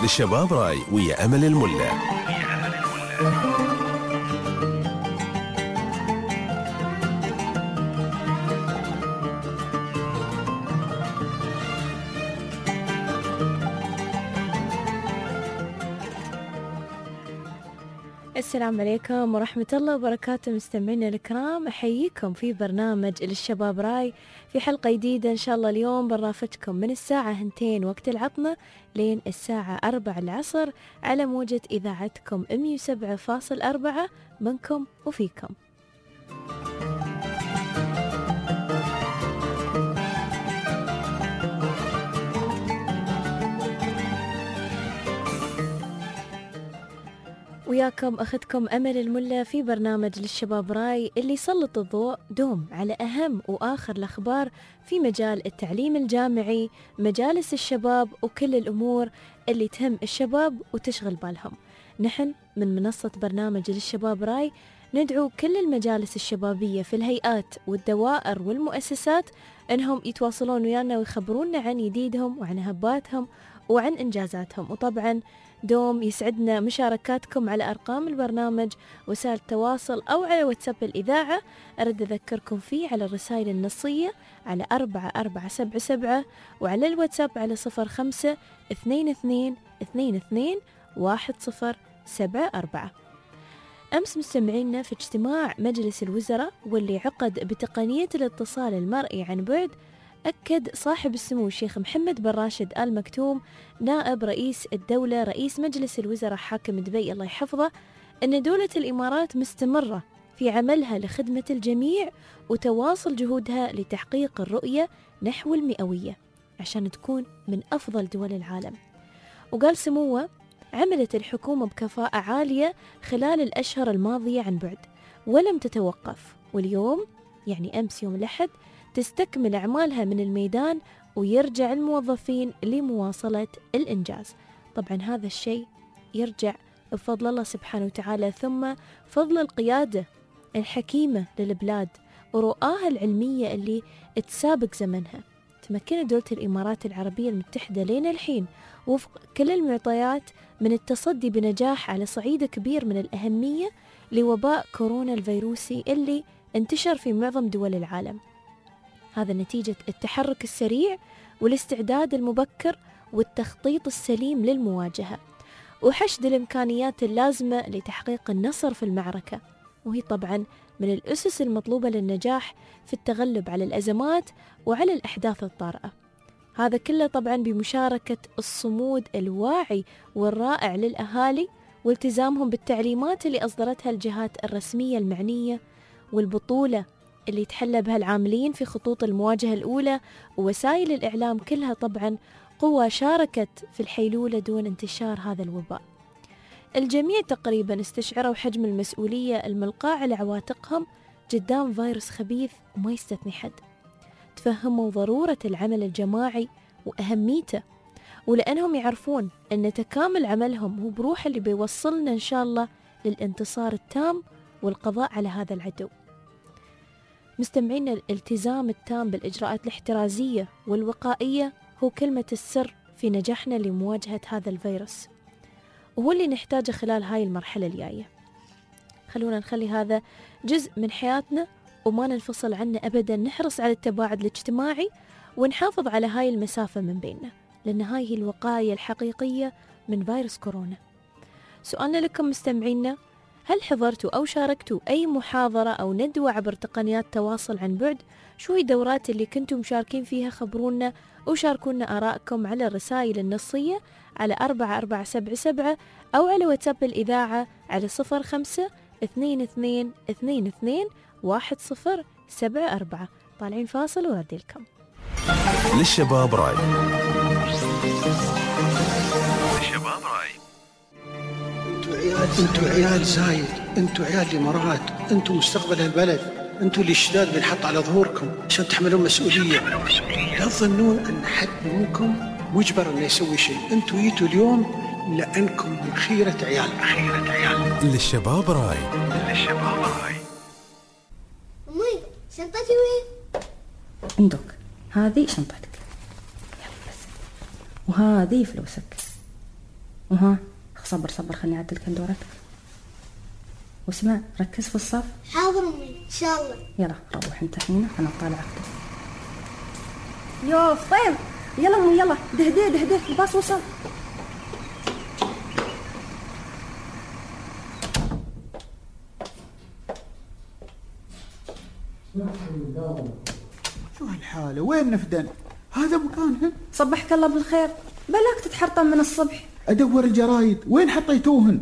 للشباب راي ويا أمل الملا. السلام عليكم ورحمة الله وبركاته مستمعينا الكرام، أحييكم في برنامج للشباب راي في حلقة جديدة إن شاء الله. اليوم برافقكم من الساعة 2 وقت العطنة لين الساعة 4 العصر على موجة إذاعتكم 107.4 منكم وفيكم. وياكم أخذكم أمل الملا في برنامج للشباب راي اللي يسلط الضوء دوم على أهم وآخر الأخبار في مجال التعليم الجامعي، مجالس الشباب وكل الأمور اللي تهم الشباب وتشغل بالهم. نحن من منصة برنامج للشباب راي ندعو كل المجالس الشبابية في الهيئات والدوائر والمؤسسات أنهم يتواصلون ويانا ويخبرونا عن جديدهم وعن هباتهم وعن إنجازاتهم. وطبعا دوم يسعدنا مشاركاتكم على أرقام البرنامج، وسائل التواصل أو على واتساب الإذاعة. أرد أذكركم فيه على الرسائل النصية على 4477 وعلى الواتساب على 0522221074. أمس مستمعينا في اجتماع مجلس الوزراء واللي عقد بتقنية الاتصال المرئي عن بعد، أكد صاحب السمو الشيخ محمد بن راشد آل مكتوم نائب رئيس الدولة رئيس مجلس الوزراء حاكم دبي الله يحفظه أن دولة الإمارات مستمرة في عملها لخدمة الجميع وتواصل جهودها لتحقيق الرؤية نحو المئوية عشان تكون من أفضل دول العالم. وقال سموه عملت الحكومة بكفاءة عالية خلال الأشهر الماضية عن بعد ولم تتوقف، واليوم يعني أمس يوم الأحد تستكمل أعمالها من الميدان ويرجع الموظفين لمواصلة الإنجاز. طبعا هذا الشيء يرجع بفضل الله سبحانه وتعالى، ثم فضل القيادة الحكيمة للبلاد ورؤاها العلمية اللي تسابق زمنها. تمكنت دولة الإمارات العربية المتحدة لين الحين وفق كل المعطيات من التصدي بنجاح على صعيد كبير من الأهمية لوباء كورونا الفيروسي اللي انتشر في معظم دول العالم. هذا نتيجة التحرك السريع والاستعداد المبكر والتخطيط السليم للمواجهة وحشد الإمكانيات اللازمة لتحقيق النصر في المعركة، وهي طبعا من الأسس المطلوبة للنجاح في التغلب على الأزمات وعلى الأحداث الطارئة. هذا كله طبعا بمشاركة الصمود الواعي والرائع للأهالي والتزامهم بالتعليمات اللي أصدرتها الجهات الرسمية المعنية، والبطولة اللي تحلى بها العاملين في خطوط المواجهة الأولى، ووسائل الإعلام كلها طبعا قوة شاركت في الحيلولة دون انتشار هذا الوباء. الجميع تقريبا استشعروا حجم المسؤولية الملقاة على عواتقهم قدام فيروس خبيث وما يستثني حد. تفهموا ضرورة العمل الجماعي وأهميته، ولأنهم يعرفون أن تكامل عملهم هو بروح اللي بيوصلنا إن شاء الله للانتصار التام والقضاء على هذا العدو. مستمعين، الالتزام التام بالإجراءات الاحترازية والوقائية هو كلمة السر في نجاحنا لمواجهة هذا الفيروس، وهو اللي نحتاجه خلال هاي المرحلة الجاية. خلونا نخلي هذا جزء من حياتنا وما ننفصل عنه أبدا. نحرص على التباعد الاجتماعي ونحافظ على هاي المسافة من بيننا، لأن هاي هي الوقاية الحقيقية من فيروس كورونا. سؤالنا لكم مستمعينا، هل حضرتوا أو شاركتوا أي محاضرة أو ندوة عبر تقنيات تواصل عن بعد؟ شو هي الدورات اللي كنتم مشاركين فيها؟ خبرونا وشاركونا آراءكم على الرسائل النصية على 4477 أو على واتساب الإذاعة على 0522221074. طالعين فاصل وردي لكم. للشباب راي. انتوا عيال زايد، انتوا عيال الامارات، انتوا مستقبل البلد، انتوا اللي الشداد بنحط على ظهوركم عشان تحملون مسؤوليه. لا تظنون ان حد منكم مجبر انه يسوي شيء. انتوا جيتوا اليوم لانكم من خيره عيال. للشباب راي. امي شنطتي وين؟ عندك هذه شنطتك، يلا بس، وهذه فلوسك. وها صبر خلني أعدل كندورتك. واسمع ركز في الصف. حاضر أمي إن شاء الله. يلا روح انت هنا أنا أطالع أختك. يوف طيب يلا أمي يلا دهديه الباص وصل. شو هالحالة؟ وين نفدن؟ هذا مكانهن؟ صبحك الله بالخير. بلاك تتحرطم من الصبح. أدور الجرايد وين حطيتوهن؟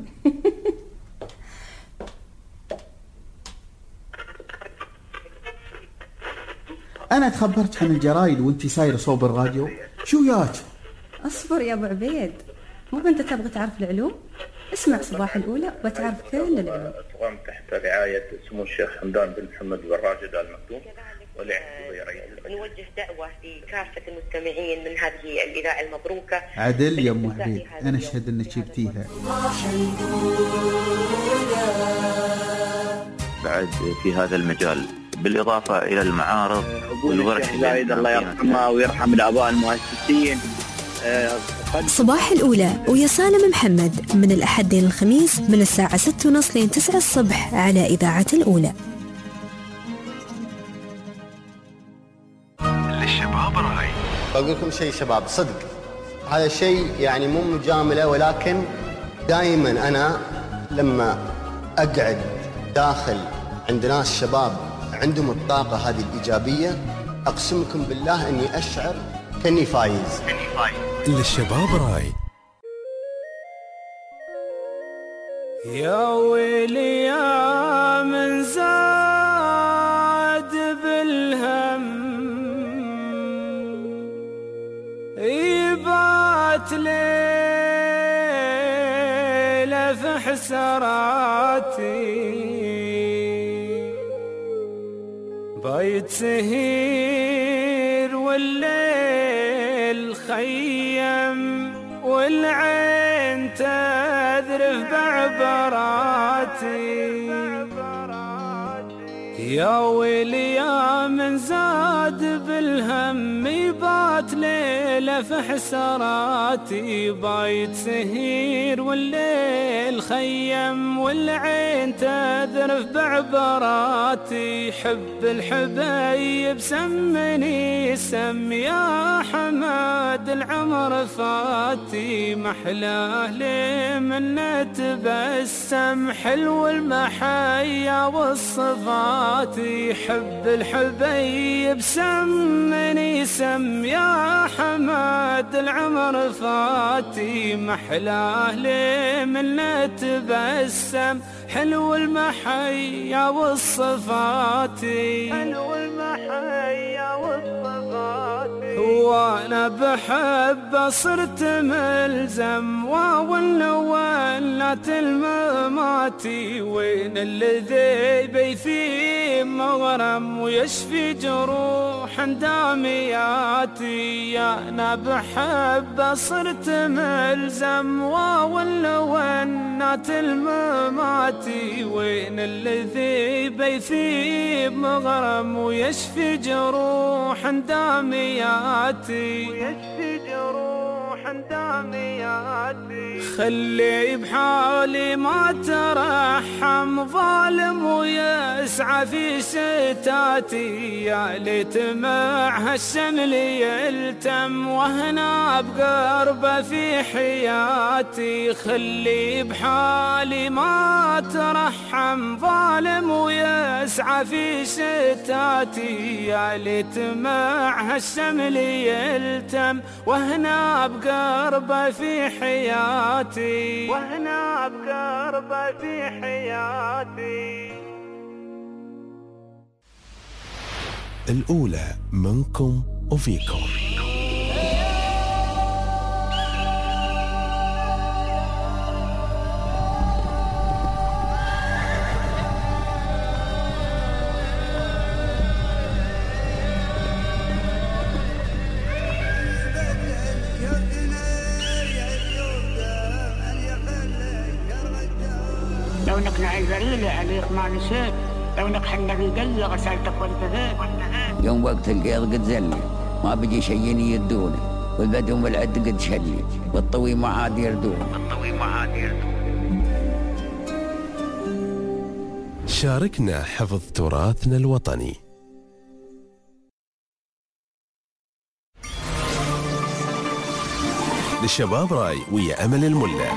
أنا تخبرت عن الجرايد وانتي سايرة صوب الراديو. شو ياك؟ أصبر يا أبو عبيد، مو أنت تبغى تعرف العلوم؟ اسمع صباح الأولى وتعرف كل العلوم. تقام تحت رعاية سمو الشيخ حمدان بن محمد بن راشد آل مكتوم. نوجه دعوة لكافة المستمعين من هذه الإذاعة المبروكة. عدل يا أم عبيد، أنا أشهد أنك جبتيها. بعد في هذا المجال بالإضافة إلى المعارض والورش. الله يرحمها ويرحم الآباء المؤسسين. صباح الأولى ويا سالم محمد من الأحد للخميس من الساعة 6:30 لين 9 الصبح على إذاعة الأولى. للشباب راي. بقول لكم شيء شباب، صدق هذا الشيء يعني مو مجاملة، ولكن دائما أنا لما أقعد داخل عند ناس شباب عندهم الطاقة هذه الإيجابية، أقسم لكم بالله أني أشعر كأني فايز. للشباب راي. يا ويلي يا من زاد بالهم، يبات ليلة في حسراتي، بايت سهير والليل خيم، والعين تذرف بعبراتي. يا ويلي يا من زاد بالهم، يبات ليلة في حسراتي، بايت سهير والليل خيم، والعين تذرف بعبراتي. حب الحبايب سمني سم يا حماد العمر فاتي، محلاه لي من نتبسم، حلو المحيا والصفات. حب الحبايب سمني سم يا حماد العمر فاتي، محلاه لي من نتبسم، حلو المحيا والصفات. حلو المحيا والصفات. وانا بحب صرت ملزم، وولات المماتي، وين الذي بيثي مغرم ويشفي جروح دامياتي. انا بحب صرت ملزم، وولات المماتي، وين الذي بيثي مغرم ويشفي جروح دامياتي، ويشفي جروح دامياتي. خلي بحالي ما ترحم، ظالم ويسعى في ستاتي، يا ليت مع هالشمل يلتم، وهنا بقربه في حياتي. خلي بحالي ما ترحم، ظالم ويسعى في ستاتي، يا ليت مع هالشمل يلتم، وهنا بقربه في حياتي، وهنا بقربه في حياتي. الأولى منكم وفيكم. لونك نعي ذليلي عليك ما نسيت، لونك حنبي قلي غسلتك وانتهيت. يوم وقت القيض قد زلي ما بيجي شيء يدوني، والبدوم والعد قد شلي والطوي معاد يردون. شاركنا حفظ تراثنا الوطني. للشباب راي ويا أمل الملا.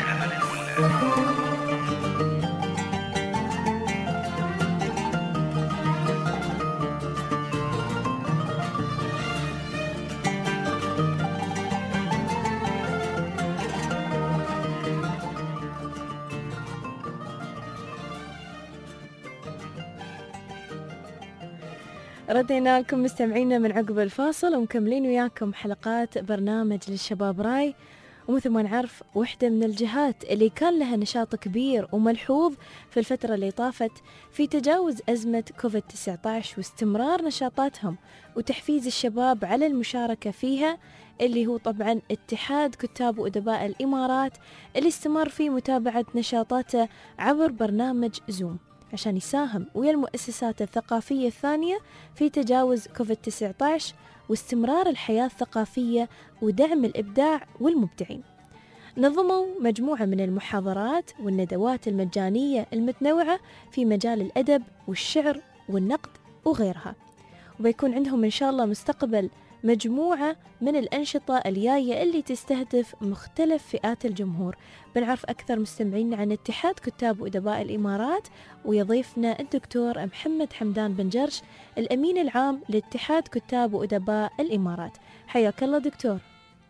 ردينا لكم مستمعينا من عقب الفاصل ومكملين وياكم حلقات برنامج للشباب راي. ومثل ما نعرف واحدة من الجهات اللي كان لها نشاط كبير وملحوظ في الفترة اللي طافت في تجاوز أزمة كوفيد-19 واستمرار نشاطاتهم وتحفيز الشباب على المشاركة فيها، اللي هو طبعا اتحاد كتاب وأدباء الإمارات، اللي استمر في متابعة نشاطاته عبر برنامج زوم عشان يساهم ويا المؤسسات الثقافية الثانية في تجاوز كوفيد-19 واستمرار الحياة الثقافية ودعم الإبداع والمبدعين. نظموا مجموعة من المحاضرات والندوات المجانية المتنوعة في مجال الأدب والشعر والنقد وغيرها، وبيكون عندهم إن شاء الله مستقبل مجموعة من الأنشطة الجاية اللي تستهدف مختلف فئات الجمهور. بنعرف أكثر مستمعين عن اتحاد كتاب وأدباء الإمارات، ويضيفنا الدكتور محمد حمدان بن جرش الأمين العام لاتحاد كتاب وأدباء الإمارات. حياك الله دكتور.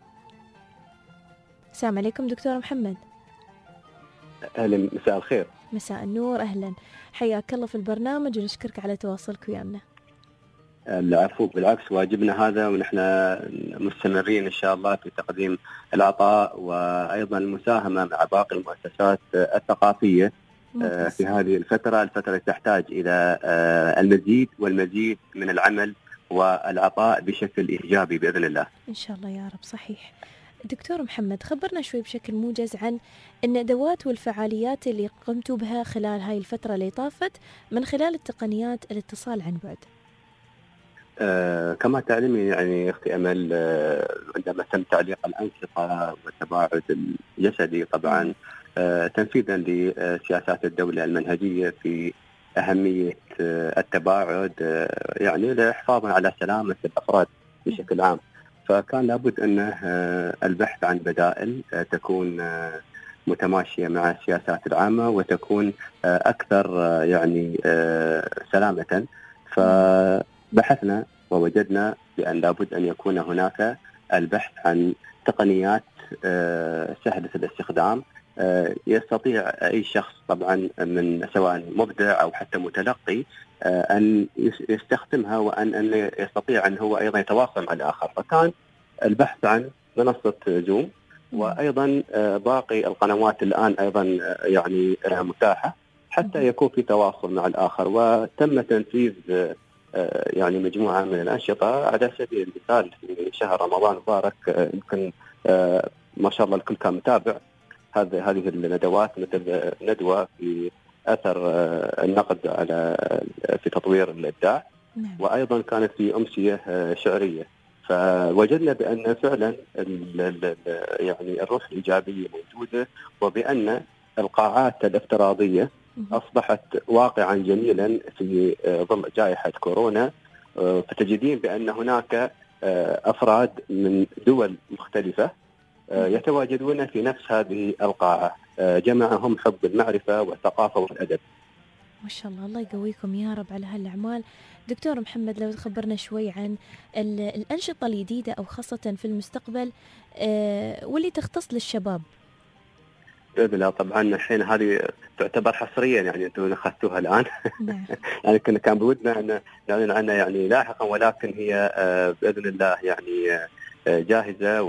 السلام عليكم دكتور محمد. أهلا، مساء الخير. مساء النور، أهلا، حياك الله في البرنامج ونشكرك على تواصلك ويانا. العفو، بالعكس واجبنا هذا، ونحن مستمرين إن شاء الله في تقديم العطاء وأيضا المساهمة مع باقي المؤسسات الثقافية في هذه الفترة تحتاج إلى المزيد والمزيد من العمل والعطاء بشكل إيجابي بإذن الله إن شاء الله يا رب. صحيح. دكتور محمد، خبرنا شوي بشكل موجز عن الندوات والفعاليات اللي قمتوا بها خلال هاي الفترة اللي طافت من خلال التقنيات الاتصال عن بعد. كما تعلمين يعني أختي أمل، عندما تم تعليق الأنشطة والتباعد الجسدي طبعا تنفيذا لسياسات الدولة المنهجية في أهمية التباعد يعني لحفاظا على سلامة الأفراد بشكل عام، فكان لابد أن البحث عن بدائل تكون متماشية مع السياسات العامة وتكون أكثر يعني سلامة. فبحثنا ووجدنا بأن لابد أن يكون هناك البحث عن تقنيات سهلة الاستخدام يستطيع أي شخص طبعا من سواء مبدع أو حتى متلقي أن يستخدمها وأن يستطيع أن هو أيضا يتواصل مع الآخر. فكان البحث عن منصة زوم وأيضا باقي القنوات الآن أيضا يعني متاحة حتى يكون في تواصل مع الآخر. وتم تنفيذ يعني مجموعة من الأنشطة على سبيل المثال في شهر رمضان المبارك، يمكن ما شاء الله الكل كان متابع هذه الندوات، مثل ندوة في أثر النقد على في تطوير الإبداع، وأيضا كانت في أمسية شعرية. فوجدنا بأن فعلا يعني الروح الإيجابية موجودة، وبأن القاعات الافتراضية أصبحت واقعا جميلا في ظل جائحة كورونا. فتجدين بأن هناك أفراد من دول مختلفة يتواجدون في نفس هذه القاعة، جمعهم حب المعرفة والثقافة والأدب. ما شاء الله، الله يقويكم يا رب على هالأعمال. دكتور محمد، لو تخبرنا شوي عن الأنشطة الجديدة أو خاصة في المستقبل واللي تختص للشباب. لا طبعا الحين هذه تعتبر حصريا، يعني انتم اخذتوها الان. يعني كان بودنا ان نعلن عنها يعني لاحقا، ولكن هي باذن الله يعني جاهزه.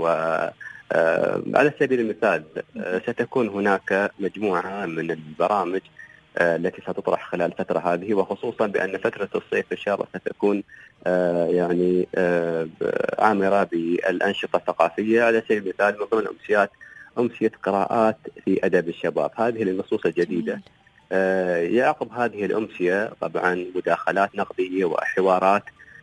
وعلى سبيل المثال ستكون هناك مجموعه من البرامج التي ستطرح خلال الفتره هذه، وخصوصا بان فتره الصيف ان شاء الله ستكون يعني عامره بالانشطه الثقافيه. على سبيل المثال من ضمن الامسيات أمسية قراءات في أدب الشباب، هذه النصوص الجديدة. يعقب هذه الأمسية طبعا مداخلات نقدية وحوارات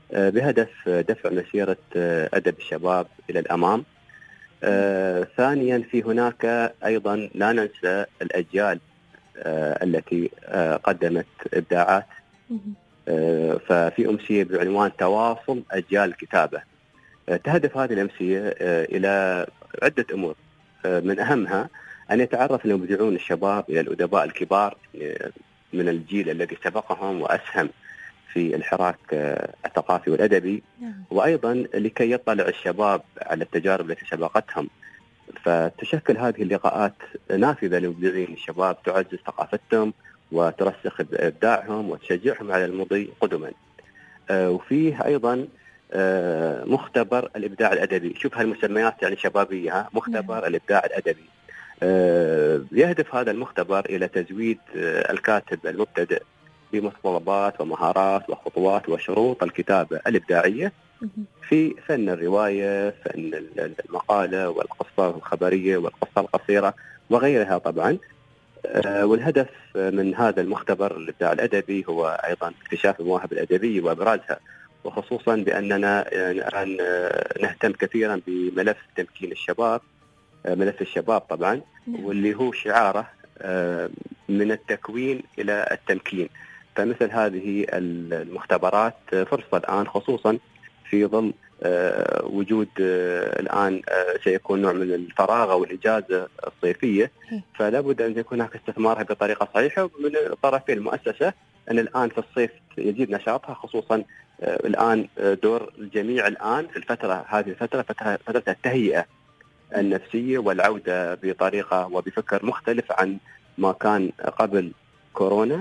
بهدف دفع مسيرة أدب الشباب إلى الأمام. ثانيا في هناك أيضا لا ننسى الأجيال التي قدمت إبداعات، ففي أمسية بعنوان تواصل أجيال الكتابة. تهدف هذه الأمسية إلى عدة أمور، من أهمها أن يتعرف المبدعون الشباب إلى الأدباء الكبار من الجيل الذي سبقهم وأسهم في الحراك الثقافي والأدبي، وأيضا لكي يطلع الشباب على التجارب التي سبقتهم. فتشكل هذه اللقاءات نافذة للمبدعين الشباب تعزز ثقافتهم وترسخ إبداعهم وتشجعهم على المضي قدما. وفيه أيضا مختبر الإبداع الأدبي. شوف هالمسميات يعني شبابية، مختبر الإبداع الأدبي. يهدف هذا المختبر إلى تزويد الكاتب المبتدئ بمتطلبات ومهارات وخطوات وشروط الكتابة الإبداعية في فن الرواية، فن المقالة والقصة الخبرية والقصة القصيرة وغيرها طبعا. والهدف من هذا المختبر الإبداع الأدبي هو أيضا اكتشاف المواهب الأدبية وإبرازها، وخصوصا بأننا الآن نهتم كثيرا بملف تمكين الشباب، ملف الشباب طبعا، واللي هو شعاره من التكوين إلى التمكين. فمثل هذه المختبرات فرصة الآن، خصوصا في ظل وجود الآن سيكون نوع من الفراغ أو الإجازة الصيفية، فلا بد أن يكون هناك استثمارها بطريقة صحيحة من طرفي المؤسسة. أن الآن في الصيف يزيد نشاطها، خصوصا الآن دور الجميع الآن في الفترة هذه فترة التهيئة النفسية والعودة بطريقة وبفكر مختلف عن ما كان قبل كورونا.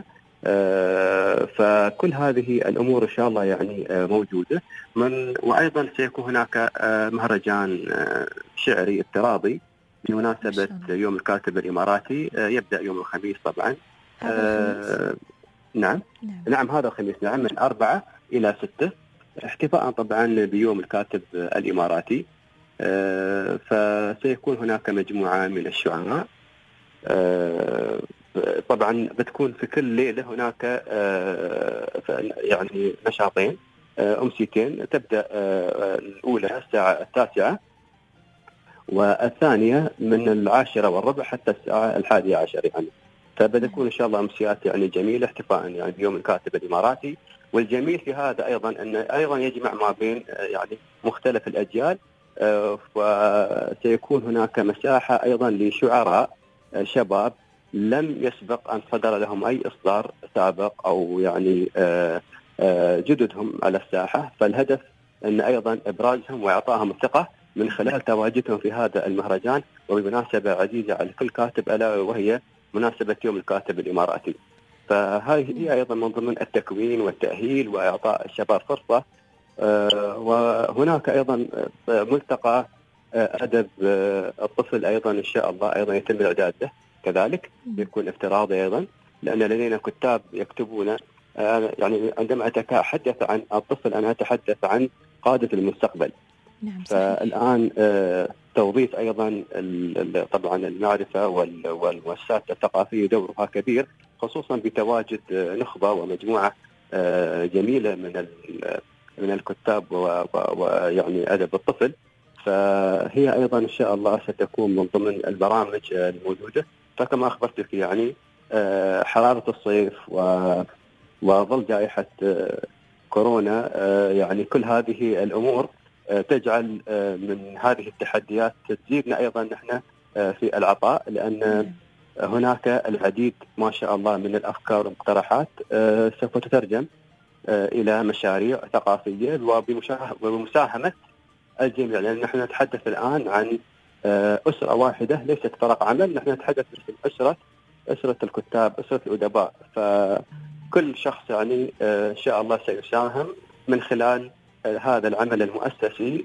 فكل هذه الأمور إن شاء الله يعني موجودة. وأيضا سيكون هناك مهرجان شعري افتراضي بمناسبة يوم الكاتب الإماراتي، يبدأ يوم الخميس طبعا. نعم هذا الخميس، نعم، من 4 إلى 6، احتفاء طبعا بيوم الكاتب الإماراتي. فسيكون هناك مجموعة من الشعراء، طبعا بتكون في كل ليلة هناك يعني نشاطين، أمسيتين، تبدأ الأولى الساعة 9 والثانية من 10:15 حتى الساعة 11 يعني. فبتكون إن شاء الله أمسيات يعني جميلة احتفاء يعني بيوم الكاتب الإماراتي. والجميل في هذا أيضا أن أيضا يجمع ما بين يعني مختلف الأجيال، وسيكون هناك مساحة أيضا لشعراء شباب لم يسبق أن صدر لهم أي إصدار سابق أو يعني جددهم على الساحة. فالهدف أن أيضا إبرازهم وإعطائهم الثقة من خلال تواجدهم في هذا المهرجان، وبمناسبة عزيزة على كل كاتب ألا وهي مناسبة يوم الكاتب الإماراتي. فهذه هي أيضا من ضمن التكوين والتأهيل وإعطاء الشباب فرصة. وهناك أيضا ملتقى أدب الطفل أيضا إن شاء الله أيضا يتم الإعداد له كذلك، يكون افتراضي أيضا، لأن لدينا كتاب يكتبون. يعني عندما أتحدث عن الطفل أنا أتحدث عن قادة المستقبل. فالآن توظيف أيضا طبعا المعرفة والمؤسسات الثقافية دورها كبير، خصوصا بتواجد نخبة ومجموعة جميلة من الكتاب ويعني أدب الطفل. فهي أيضا إن شاء الله ستكون من ضمن البرامج الموجودة. فكما أخبرتك يعني حرارة الصيف وظل جائحة كورونا، يعني كل هذه الأمور تجعل من هذه التحديات تزيدنا أيضا نحن في العطاء، لأن هناك العديد ما شاء الله من الأفكار والمقترحات سوف تترجم إلى مشاريع ثقافية وبمساهمة الجميع. لأن نحن نتحدث الآن عن أسرة واحدة، ليست فرق عمل، نحن نتحدث عن أسرة الكتاب، أسرة الأدباء. فكل شخص يعني إن شاء الله سيساهم من خلال هذا العمل المؤسسي.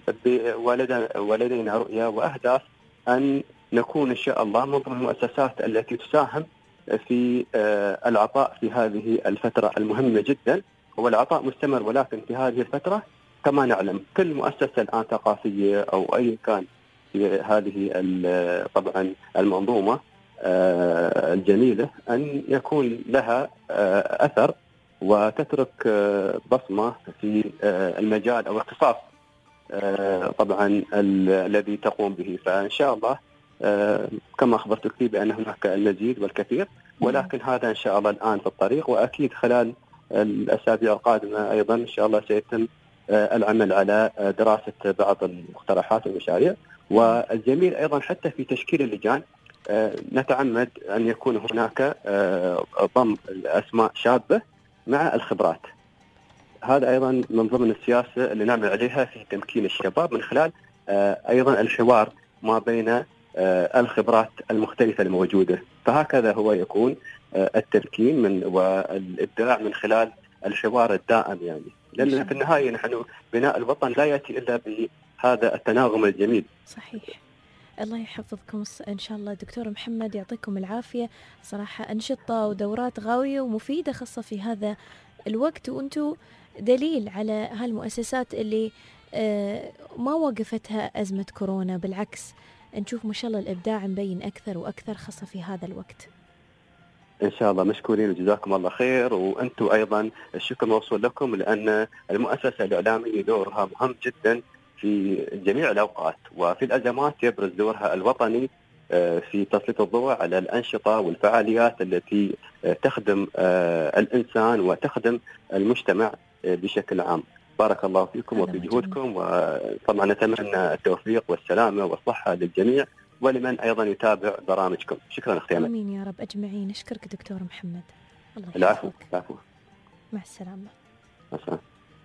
ولدينا رؤية وأهداف أن نكون إن شاء الله من ضمن المؤسسات التي تساهم في العطاء في هذه الفترة المهمة جدا. هو العطاء مستمر، ولكن في هذه الفترة كما نعلم كل مؤسسة الآن ثقافية أو أي كان في هذه طبعا المنظومة الجميلة أن يكون لها أثر وتترك بصمة في المجال أو اختصاص طبعا الذي تقوم به. فإن شاء الله كما أخبرتك بأن هناك المزيد والكثير، ولكن هذا إن شاء الله الآن في الطريق، وأكيد خلال الأسابيع القادمة أيضا إن شاء الله سيتم العمل على دراسة بعض المقترحات والمشاريع. والجميل أيضا حتى في تشكيل اللجان نتعمد أن يكون هناك ضم الأسماء شابة مع الخبرات. هذا أيضا من ضمن السياسة اللي نعمل عليها في تمكين الشباب من خلال أيضا الحوار ما بين الخبرات المختلفة الموجودة. فهكذا هو يكون التمكين والإبداع من خلال الحوار الدائم، يعني لأن في النهاية نحن بناء الوطن لا يأتي إلا بهذا التناغم الجميل. صحيح. الله يحفظكم إن شاء الله دكتور محمد، يعطيكم العافية. صراحة أنشطة ودورات غاوية ومفيدة خاصة في هذا الوقت، وأنتم دليل على هالمؤسسات اللي ما وقفتها أزمة كورونا، بالعكس نشوف ما شاء الله الإبداع مبين أكثر وأكثر خاصة في هذا الوقت. إن شاء الله مشكورين وجزاكم الله خير، وأنتم أيضا الشكر موصول لكم، لأن المؤسسة الإعلامية دورها مهم جدا في جميع الأوقات، وفي الأزمات يبرز دورها الوطني في تسليط الضوء على الأنشطة والفعاليات التي تخدم الإنسان وتخدم المجتمع بشكل عام. بارك الله فيكم وفي جهودكم، وطبعا نتمنى التوفيق والسلامة والصحة للجميع ولمن أيضا يتابع برامجكم. شكرا أختي أمل. آمين يا رب أجمعين. أشكرك دكتور محمد. الله العفو. العفو. مع السلامة. مع السلامة.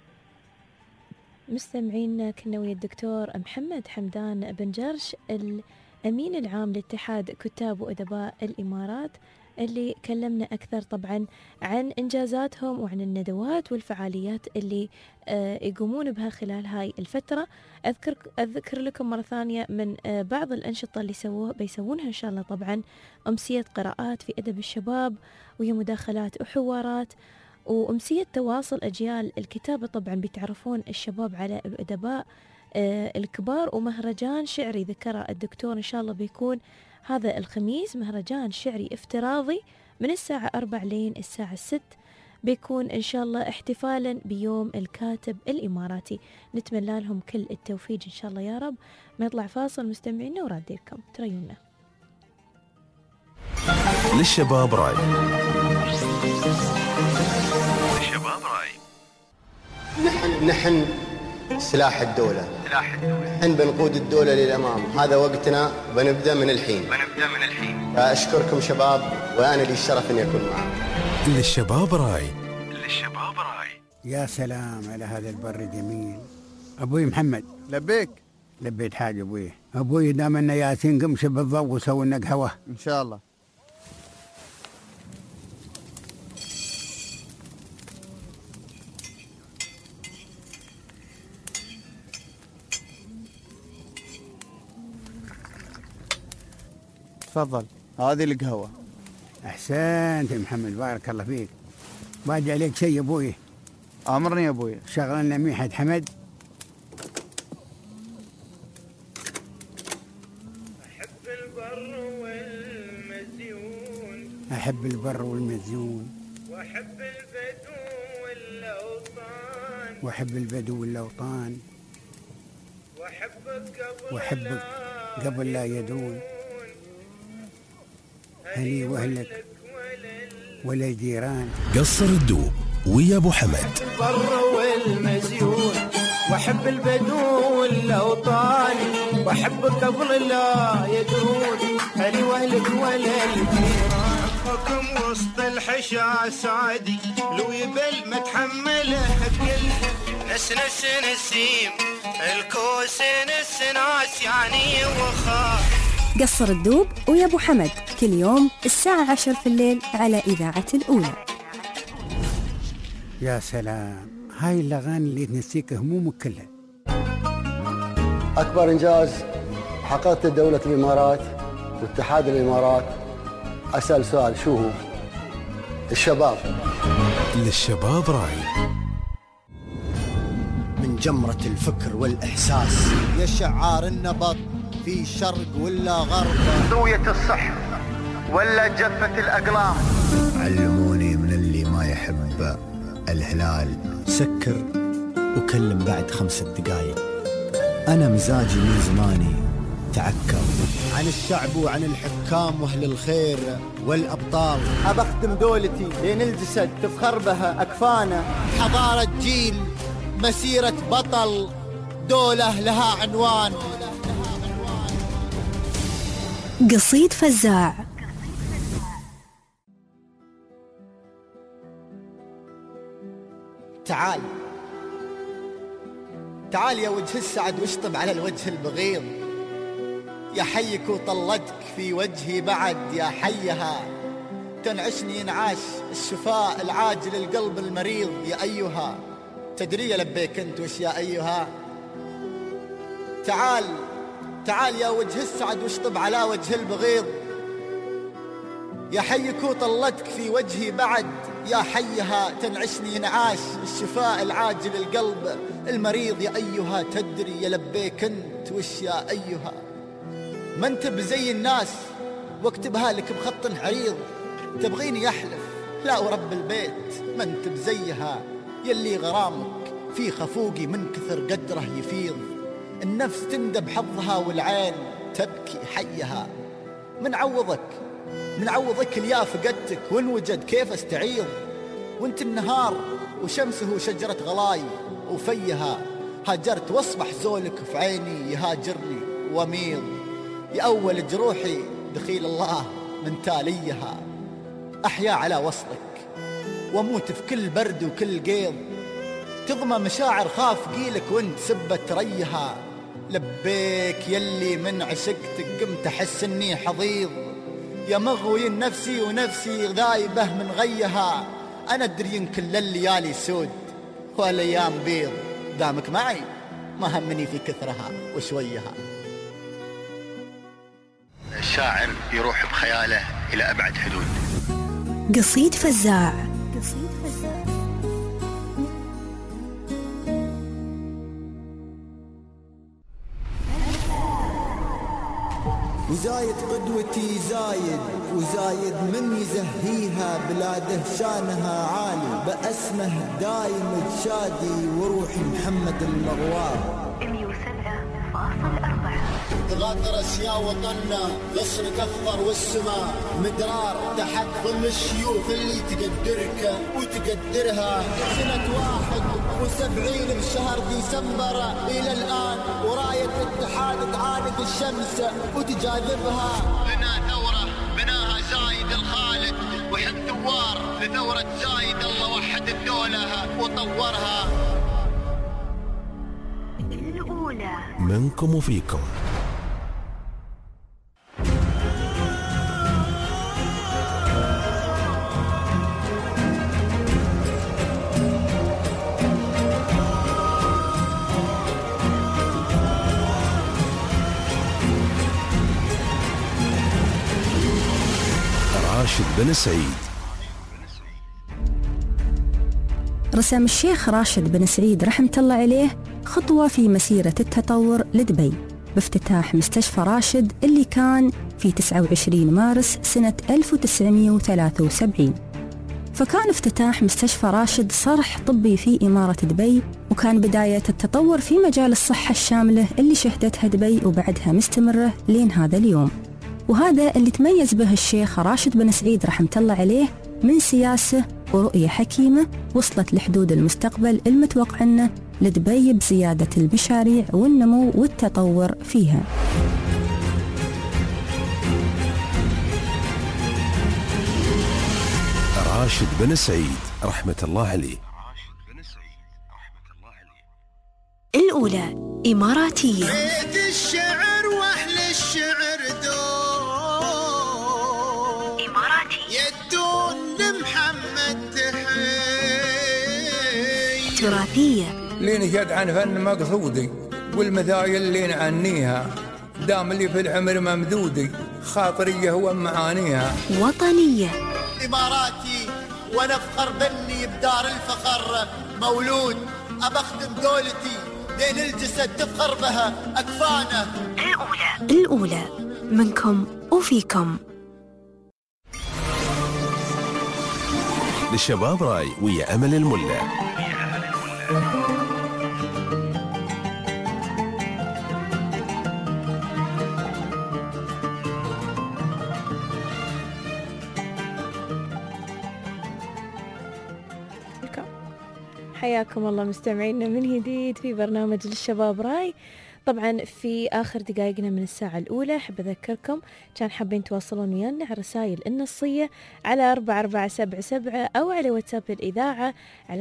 مستمعين، كنا ويا الدكتور محمد حمدان بن جرش الأمين العام لاتحاد كتاب وأدباء الإمارات، اللي كلمنا أكثر طبعا عن إنجازاتهم وعن الندوات والفعاليات اللي يقومون بها خلال هاي الفترة. أذكر لكم مرة ثانية من بعض الأنشطة اللي بيسوونها إن شاء الله. طبعا أمسية قراءات في أدب الشباب، وهي مداخلات وحوارات، وأمسية تواصل أجيال الكتابة. طبعا بتعرفون الشباب على الأدباء الكبار، ومهرجان شعري ذكره الدكتور إن شاء الله بيكون هذا الخميس، مهرجان شعري افتراضي من الساعة 4 لين الساعة 6، بيكون إن شاء الله احتفالا بيوم الكاتب الإماراتي. نتمنى لهم كل التوفيق إن شاء الله يا رب. ما يطلع فاصل مستمعينا وراديكم تريونا. للشباب راي. نحن سلاح الدولة، نحن بنقود الدولة للأمام. هذا وقتنا، بنبدأ من الحين. فأشكركم شباب، وأنا لي الشرف أن يكون معكم. للشباب راي. يا سلام على هذا البر الجميل. أبوي محمد. لبيك. لبيت حاجة أبوي دام أن ياسين قمش بالضوء وسوي لنا قهوة إن شاء الله. تفضل، هذه القهوة. أحسنت يا محمد، بارك الله فيك. باجي عليك شيء يا أبوي. أمرني يا أبوي. شغلنا ميحة حمد. أحب البر والمزيون، وأحب البدو والأوطان، وأحبك قبل لا يدون. هلي وأهلك ولا جيران. قصر الدوب ويا أبو حمد. البر والمزيون، وأحب البدو والأوطان، وأحبك قبل لا يدرون. هلي وأهلك ولا الجيران. حكم وسط الحشا سعدي، لو يبل ما تحمله كل نسنس نسيم الكوس نسناس يعني وخا. قصر الدوب ويا أبو حمد كل يوم الساعة 10 في الليل على إذاعة الأولى. يا سلام، هاي الأغاني اللي تنسيك همومك كلها. أكبر إنجاز حققته دولة الإمارات واتحاد الإمارات. أسأل سؤال، شو هو؟ الشباب. للشباب راي. من جمرة الفكر والإحساس يا شعار النبض، في شرق ولا غرب، زاوية الصح ولا جفة الأقلام. علموني من اللي ما يحب الهلال. سكر وكلم بعد 5 دقايق. أنا مزاجي من زماني تعكر عن الشعب وعن الحكام واهل الخير والابطال. أبخدم دولتي لين الجسد تفخر بها أكفانا. حضارة جيل، مسيرة بطل، دولة لها عنوان. قصيد فزاع. تعال تعال يا وجه السعد واشطب على الوجه البغيض. يا حيك وطلتك في وجهي بعد يا حيها. تنعشني انعاش الشفاء العاجل القلب المريض يا أيها. تدري لبيك انت وش يا أيها. تعال تعال يا وجه السعد واشطب على وجه البغيض. يا حيك وطلتك في وجهي بعد يا حيها. تنعشني انعاش الشفاء العاجل القلب المريض يا أيها. تدري يا لبيك انت وش يا أيها. ما انت بزي الناس واكتبها لك بخط عريض. تبغيني يحلف لا ورب البيت ما انت بزيها. يلي غرامك في خفوقي من كثر قدره يفيض. النفس تندب حظها والعين تبكي حيها. من عوضك اليا فقدتك وان وجد كيف استعيض. وانت النهار وشمسه شجرة غلاي وفيها. هاجرت واصبح زولك في عيني يهاجرني وميض. يا أول جروحي دخيل الله من تاليها. أحيا على وصلك واموت في كل برد وكل قيض. تضمى مشاعر خاف قيلك وانت سبت ريها. لبيك يلي من عشقتك قمت أحس اني حضيض. يا مغوي نفسي ونفسي ذايبه من غيها. أنا أدري يمكن الليالي سود والأيام بيض. دامك معي ما همني في كثرها وشويها. الشاعر يروح بخياله إلى أبعد حدود. قصيد فزاع. وزايد قدوتي زايد وزايد من يزهيها. بلاده شانها عالي بأسمه دايم تشادي. وروحي محمد المغوار 107.4. تغادرس يا وطننا غصن كفر والسماء مدرار تحت ظل الشيوخ اللي تقدرك وتقدرها. سنة 71 بشهر ديسمبر إلى الآن وراية اتحاد تعانق الشمس وتجاذبها. بنا ثورة بناها زايد الخالد وحب ثوار لثورة زايد. الله وحد الدولة وطورها. الأولى منكم وفيكم. راشد بن سعيد. رسم الشيخ راشد بن سعيد رحمة الله عليه خطوة في مسيرة التطور لدبي بافتتاح مستشفى راشد اللي كان في 29 مارس سنة 1973. فكان افتتاح مستشفى راشد صرح طبي في إمارة دبي، وكان بداية التطور في مجال الصحة الشاملة اللي شهدتها دبي وبعدها مستمرة لين هذا اليوم. وهذا اللي تميز به الشيخ راشد بن سعيد رحمة الله عليه من سياسة ورؤية حكيمة وصلت لحدود المستقبل المتوقع عنه لدبي بزيادة المشاريع والنمو والتطور فيها. راشد بن سعيد رحمة الله عليه. الأولى إماراتية. بيت الشعر وأهل الشعر دول إماراتي يدون لمحمد تحي. تراثية. لين جد عن فن مقصودي والمثايل اللي نعنيها دام اللي في العمر ممدودي خاطرية هو معانيها. وطنية. إماراتي ونفخر بني بدار الفخر مولود أبخدم دولتي لين الجسد تفخر بها أكفانه. الأولى منكم وفيكم. للشباب راي ويا أمل الملا. حياكم الله مستمعينا من جديد في برنامج للشباب راي. طبعا في آخر دقائقنا من الساعة الأولى أحب أذكركم كان حابين تواصلون ويانا على رسائل النصية على 4477 أو على واتساب الإذاعة على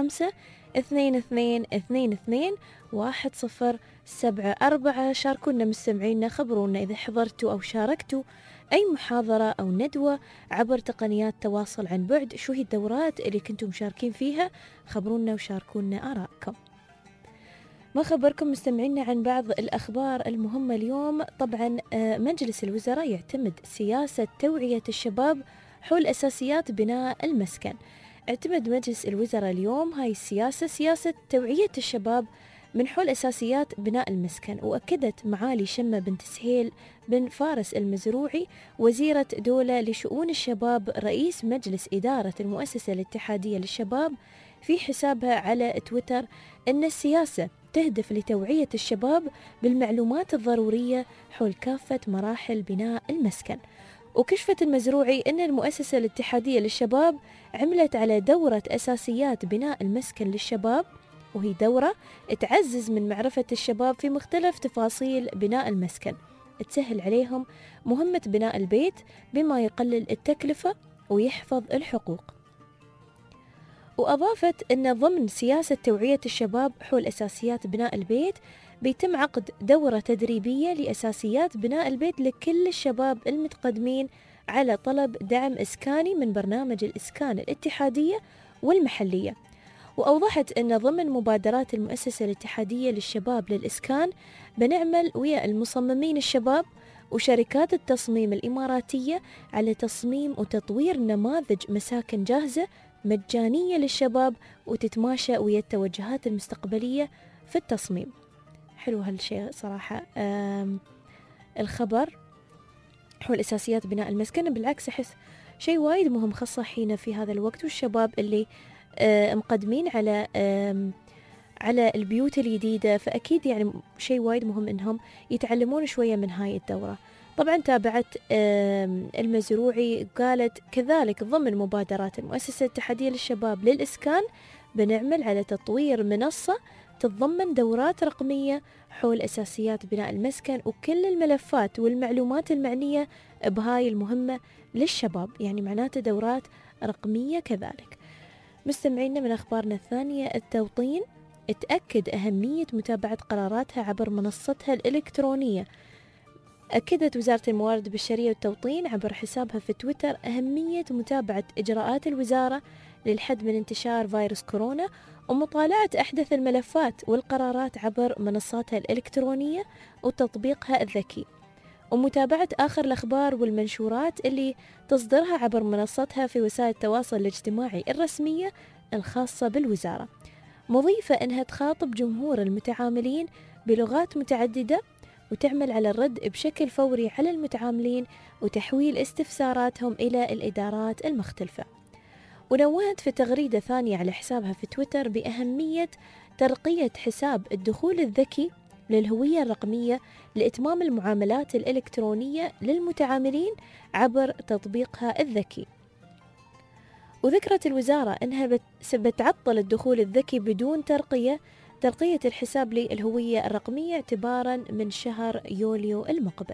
05-2222-1074. شاركونا مستمعينا، خبرونا إذا حضرتوا أو شاركتوا أي محاضرة أو ندوة عبر تقنيات تواصل عن بعد، شو هي الدورات اللي كنتم مشاركين فيها، خبرونا وشاركونا آراءكم. ما خبركم مستمعينا عن بعض الأخبار المهمة اليوم. طبعا مجلس الوزراء يعتمد سياسة توعية الشباب حول أساسيات بناء المسكن. اعتمد مجلس الوزراء اليوم هاي السياسة، سياسة توعية الشباب من حول أساسيات بناء المسكن. وأكدت معالي شمة بنت سهيل بن فارس المزروعي وزيرة دولة لشؤون الشباب رئيس مجلس إدارة المؤسسة الاتحادية للشباب في حسابها على تويتر أن السياسة تهدف لتوعية الشباب بالمعلومات الضرورية حول كافة مراحل بناء المسكن. وكشفت المزروعي أن المؤسسة الاتحادية للشباب عملت على دورة أساسيات بناء المسكن للشباب، وهي دورة تعزز من معرفة الشباب في مختلف تفاصيل بناء المسكن، تسهل عليهم مهمة بناء البيت بما يقلل التكلفة ويحفظ الحقوق. وأضافت أن ضمن سياسة توعية الشباب حول أساسيات بناء البيت بيتم عقد دورة تدريبية لأساسيات بناء البيت لكل الشباب المتقدمين على طلب دعم إسكاني من برنامج الإسكان الاتحادية والمحلية. وأوضحت أن ضمن مبادرات المؤسسة الاتحادية للشباب للإسكان بنعمل ويا المصممين الشباب وشركات التصميم الإماراتية على تصميم وتطوير نماذج مساكن جاهزة مجانية للشباب وتتماشى ويا التوجهات المستقبلية في التصميم. حلو هالشيء صراحة. الخبر حول أساسيات بناء المسكن بالعكس أحس شيء وايد مهم، خاصة حين في هذا الوقت والشباب اللي مقدمين على البيوت الجديدة، فأكيد يعني شيء وايد مهم إنهم يتعلمون شوية من هاي الدورة. طبعا تابعت المزروعي قالت كذلك ضمن مبادرات المؤسسة الاتحادية للشباب للإسكان بنعمل على تطوير منصة تتضمن دورات رقمية حول أساسيات بناء المسكن وكل الملفات والمعلومات المعنية بهاي المهمة للشباب، يعني معناته دورات رقمية كذلك. مستمعينا من أخبارنا الثانية، التوطين تأكد أهمية متابعة قراراتها عبر منصتها الإلكترونية. أكدت وزارة الموارد البشرية والتوطين عبر حسابها في تويتر أهمية متابعة إجراءات الوزارة للحد من انتشار فيروس كورونا ومطالعة أحدث الملفات والقرارات عبر منصاتها الإلكترونية وتطبيقها الذكي، ومتابعة آخر الأخبار والمنشورات اللي تصدرها عبر منصتها في وسائل التواصل الاجتماعي الرسمية الخاصة بالوزارة، مضيفة أنها تخاطب جمهور المتعاملين بلغات متعددة وتعمل على الرد بشكل فوري على المتعاملين وتحويل استفساراتهم إلى الإدارات المختلفة. ونوهت في تغريدة ثانية على حسابها في تويتر بأهمية ترقية حساب الدخول الذكي للهوية الرقمية لإتمام المعاملات الإلكترونية للمتعاملين عبر تطبيقها الذكي. وذكرت الوزارة أنها بتعطل الدخول الذكي بدون ترقية الحساب للهوية الرقمية اعتبارا من شهر يوليو المقبل.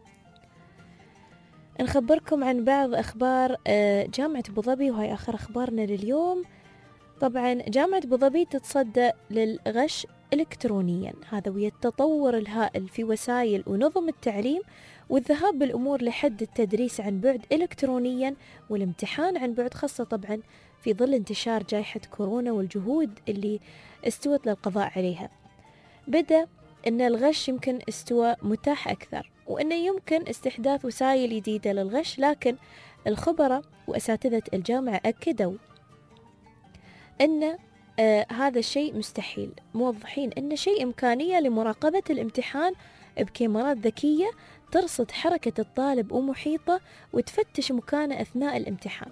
نخبركم عن بعض أخبار جامعة أبو ظبي، وهي آخر أخبارنا لليوم. طبعا جامعة أبو ظبي تتصدى للغش إلكترونيا، هذا ويا التطور الهائل في وسائل ونظم التعليم والذهاب بالأمور لحد التدريس عن بعد إلكترونيا والامتحان عن بعد، خاصة طبعا في ظل انتشار جائحة كورونا والجهود اللي استوت للقضاء عليها. بدأ أن الغش يمكن استوى متاح أكثر وأنه يمكن استحداث وسائل جديدة للغش، لكن الخبراء وأساتذة الجامعة أكدوا أن هذا الشيء مستحيل، موضحين أن شيء إمكانية لمراقبة الامتحان بكاميرات ذكية ترصد حركة الطالب ومحيطه وتفتش مكانه أثناء الامتحان.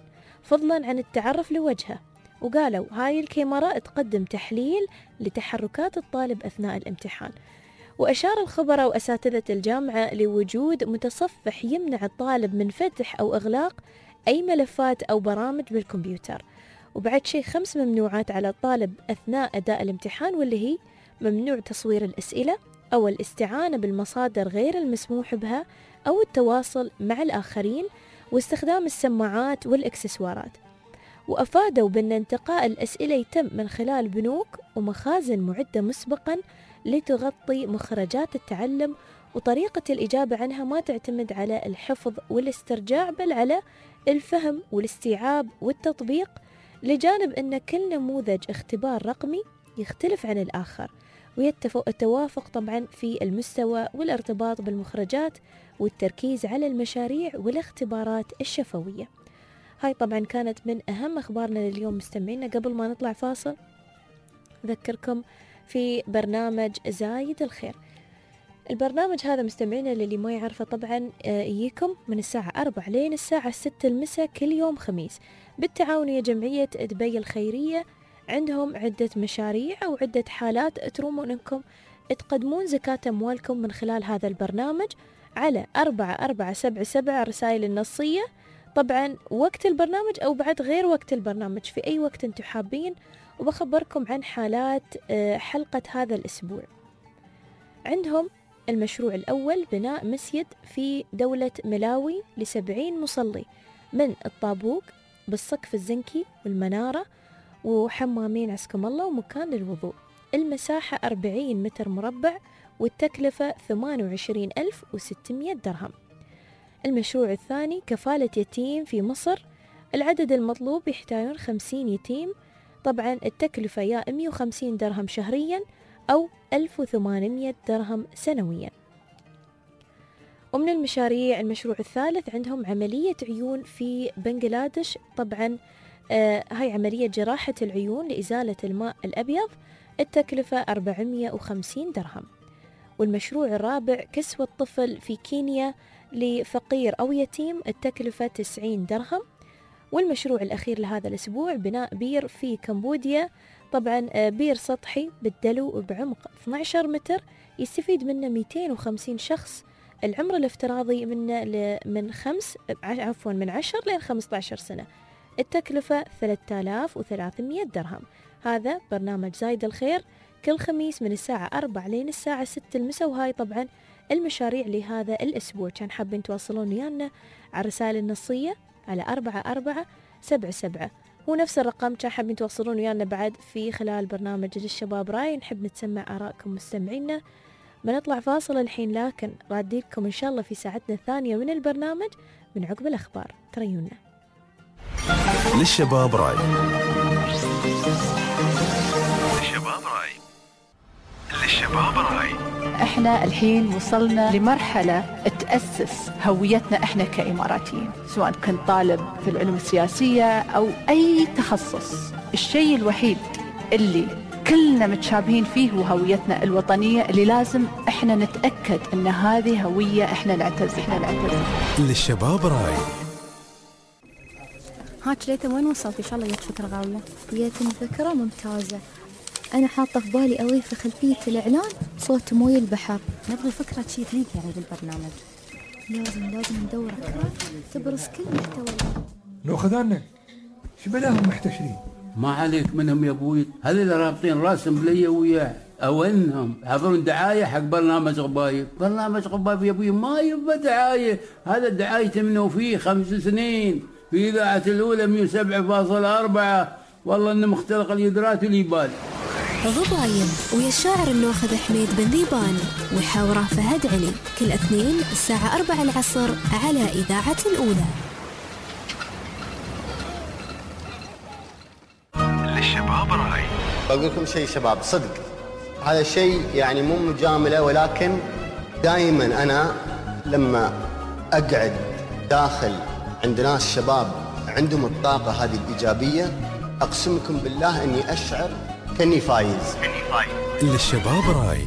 فضلا عن التعرف لوجهه. وقالوا هاي الكاميرا تقدم تحليل لتحركات الطالب أثناء الامتحان. وأشار الخبراء وأساتذة الجامعة لوجود متصفح يمنع الطالب من فتح أو إغلاق أي ملفات أو برامج بالكمبيوتر. وبعد شيء 5 ممنوعات على الطالب أثناء أداء الامتحان، واللي هي ممنوع تصوير الأسئلة أو الاستعانة بالمصادر غير المسموح بها أو التواصل مع الآخرين واستخدام السماعات والإكسسوارات. وأفادوا بأن انتقاء الأسئلة يتم من خلال بنوك ومخازن معدة مسبقا لتغطي مخرجات التعلم، وطريقة الإجابة عنها ما تعتمد على الحفظ والاسترجاع بل على الفهم والاستيعاب والتطبيق، لجانب أن كل نموذج اختبار رقمي يختلف عن الآخر، والتوافق طبعا في المستوى والارتباط بالمخرجات والتركيز على المشاريع والاختبارات الشفوية. هاي طبعا كانت من أهم أخبارنا لليوم مستمعينا. قبل ما نطلع فاصل أذكركم في برنامج زايد الخير. البرنامج هذا مستمعينا للي ما يعرفه طبعا يجيكم من الساعة 4 لين الساعة 6 المساء كل يوم خميس بالتعاون ويا جمعية دبي الخيرية. عندهم عدة مشاريع أو عدة حالات ترومون أنكم تقدمون زكاة أموالكم من خلال هذا البرنامج على 4477 الرسائل النصية، طبعا وقت البرنامج أو بعد غير وقت البرنامج في أي وقت أنتم حابين. وبخبركم عن حالات حلقة هذا الأسبوع. عندهم المشروع الأول بناء مسجد في دولة ملاوي ل70 مصلي من الطابوق بالسقف الزنكي والمنارة وحمامين عسكم الله ومكان للوضوء. المساحة 40 متر مربع والتكلفة 28,600 درهم. المشروع الثاني كفالة يتيم في مصر، العدد المطلوب يحتاجون 50 يتيم، طبعا التكلفة يا 150 درهم شهريا أو 1800 درهم سنويا. ومن المشاريع المشروع الثالث عندهم عملية عيون في بنغلاديش، طبعا هاي عملية جراحة العيون لإزالة الماء الأبيض، التكلفة 450 درهم. والمشروع الرابع كسوة طفل في كينيا لفقير أو يتيم، التكلفة 90 درهم. والمشروع الأخير لهذا الأسبوع بناء بير في كمبوديا، طبعا بير سطحي بالدلو بعمق 12 متر يستفيد منه 250 شخص، العمر الافتراضي منه من 10 لين 15 سنة، التكلفة 3300 درهم. هذا برنامج زايد الخير كل خميس من الساعة 4 لين الساعة 6 المساء. وهاي طبعا المشاريع لهذا الأسبوع. كان حابين تواصلون ويانا على الرسائل النصية على 4477. هو نفس الرقم كان حابين توصلون ويانا بعد في خلال برنامج للشباب راي. نحب نتسمع آرائكم مستمعينا. بنطلع فاصل الحين، لكن راديكم إن شاء الله في ساعتنا الثانية من البرنامج من عقب الأخبار. تريونا للشباب راي. للشباب راي. احنا الحين وصلنا لمرحلة تأسس هويتنا احنا كإماراتيين، سواء كنت طالب في العلوم السياسية أو أي تخصص. الشيء الوحيد اللي كلنا متشابهين فيه هو هويتنا الوطنية، اللي لازم احنا نتأكد ان هذه هوية احنا نعتز بها. للشباب راي. ها شليته وين وصلت؟ ان شاء الله جت فكرة غاوية. جتني فكرة ممتازة. أنا حاطة في بالي أضيف في خلفية الإعلان صوت موي البحر. نبغي فكرة شي تليق يعني بالبرنامج. لازم ندور فكرة تبرز كل محتوى. لو خذانا شو بلاهم محتشرين؟ ما عليك منهم يا ابوي، هذول رابطين راسهم بلي وياه، او انهم يحضرون دعايه حق برنامج غبايب. برنامج غبايب يا ابوي ما يبغى دعايه، هذا دعايته منه فيه 5 سنين في اذاعه الاولى 107.4. والله انه مختلق اليدرات واليبال. غبايب ويا الشاعر النوخذ حميد بن ذيبان وحاوره فهد علي كل اثنين الساعة 4 العصر على إذاعة الأولى. للشباب راي. بقول لكم شيء شباب، صدق هذا الشيء يعني مو مجاملة، ولكن دائما أنا لما أقعد داخل عند ناس شباب عندهم الطاقة هذه الإيجابية، أقسم لكم بالله أني أشعر كني فايز. للشباب راي.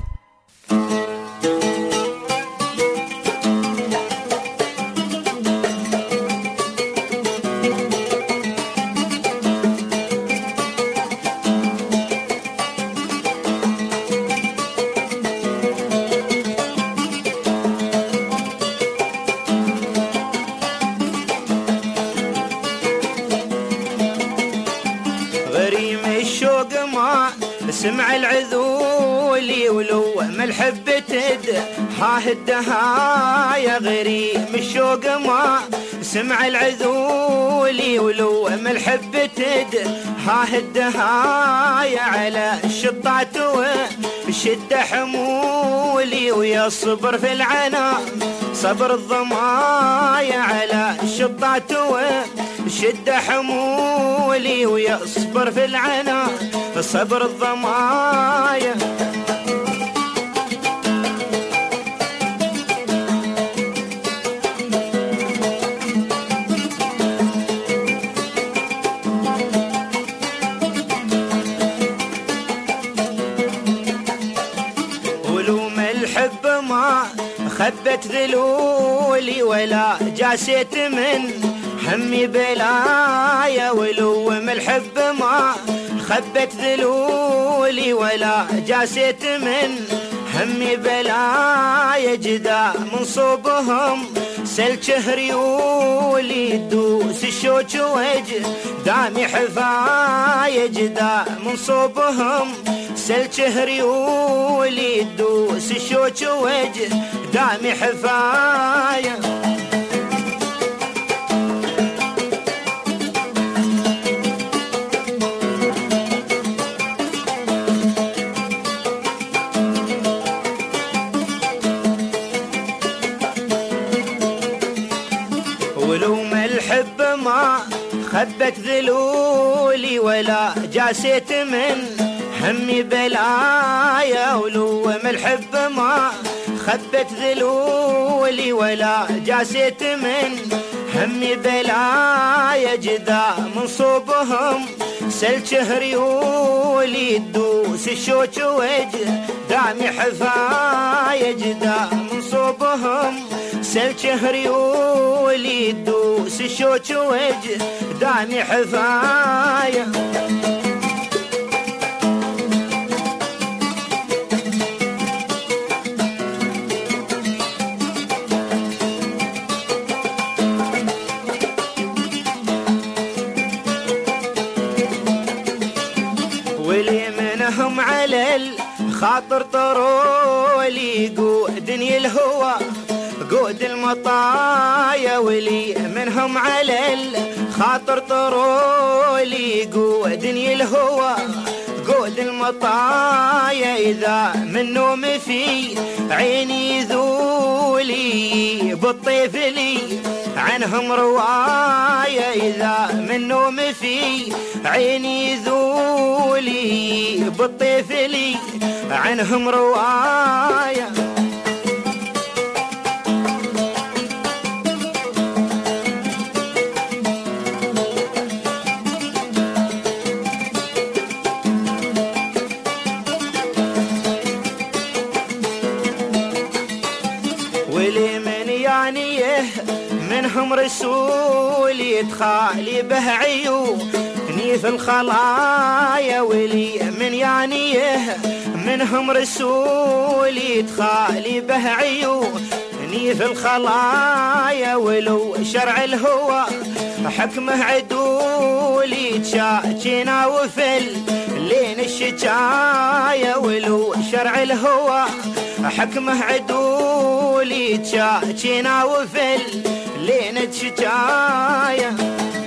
سمع العذولي ولو ما الحب تد ها الدهايا غريم الشوق ما سمع العذولي ولو ما الحب تد ها الدهايا على الشطات وشد حمولي ويصبر في العنا صبر الضمايا على الشطات وشد حمولي ويصبر في العنا صبر الضمايا ولوم الحب ما خبت ذلولي ولا جاسيت من همي بلايا ولوم الحب ما خبت ذلولي ولا جاسيت من همي بلايا جدا من صوبهم سل شهريولي دوس الشوش وجه دامي حفايا جدا من صوبهم سل شهريولي دوس الشوش وجه دامي حفايا ولوم الحب ما خبت ذلولي ولا جاسيت من همي بلايا ولوم الحب ما خبت ذلولي ولا جاسيت من همي بلايا جدا من صوبهم سل شهريولي دوس الشوش وجه دامي حفايا جدا من صوبهم سل شهريولي دوس الشوش وجه دامي حفايا ولي منهم على الخاطر طرولي قود الهوى قود المطايا ولي منهم على الخاطر طرولي قود الهوى قود المطايا إذا من نوم في عيني ذولي بالطيف لي عنهم رواية إذا من نوم في عيني ذولي بالطيف لي عنهم رواية ولي من يعنيه منهم رسول يتخالي به عيوني في الخلايا ولي من يعنيه منهم رسول يتخالي به عيوني في الخلايا ولو شرع الهوى حكمه عدولي تشاكينا وفل لين الشجايا ولو شرع الهوى حكمه عدولي تشاكينا وفل لين الشجايا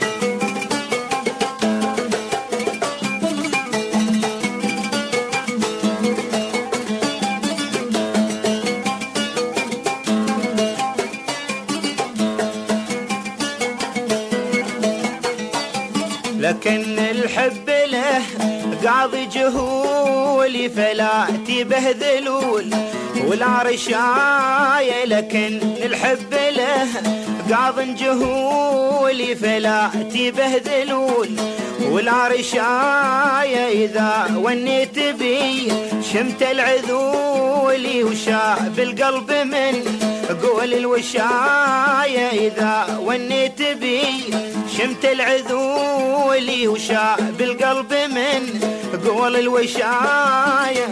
لكن الحب له قاضي جهولي فلا تبه ذلول ولا رشاية لكن الحب له قاضي جهولي فلا تبه ذلول ولا رشاية إذا ونيت بي شمت العذولي وشاب القلب من قول الوشاية إذا ونيت بي شمت العذولي وشاب القلب من قول الوشاية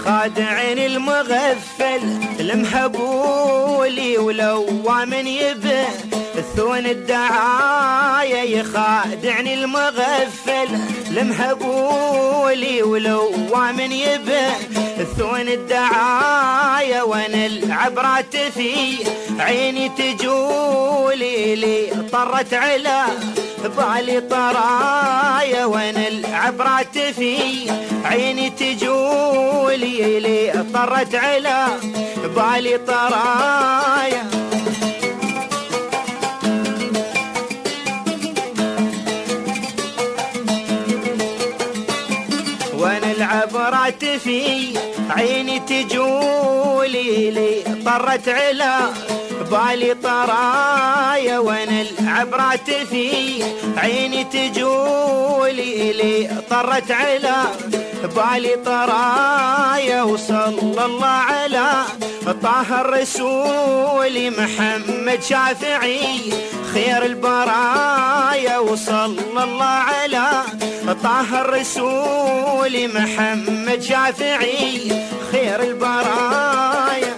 خادعين المغفل المهبولي ولو من يبه الثون الدعاية يخادعني المغفل المهبولي ولو من يبه الثون الدعاية وانا العبرات في عيني تجولي لي طرت على بالي طرايا وانا العبرات في عيني تجولي لي طرت على بالي طرايا وانا العبرات في عيني تجولي لي طرت على بالي طرايا وانا العبرات في عيني تجولي لي طرت على بالي طرايا وصلى الله على طه الرسول محمد شافعي خير البرايا وصلى الله على طه الرسول محمد شافعي خير البرايا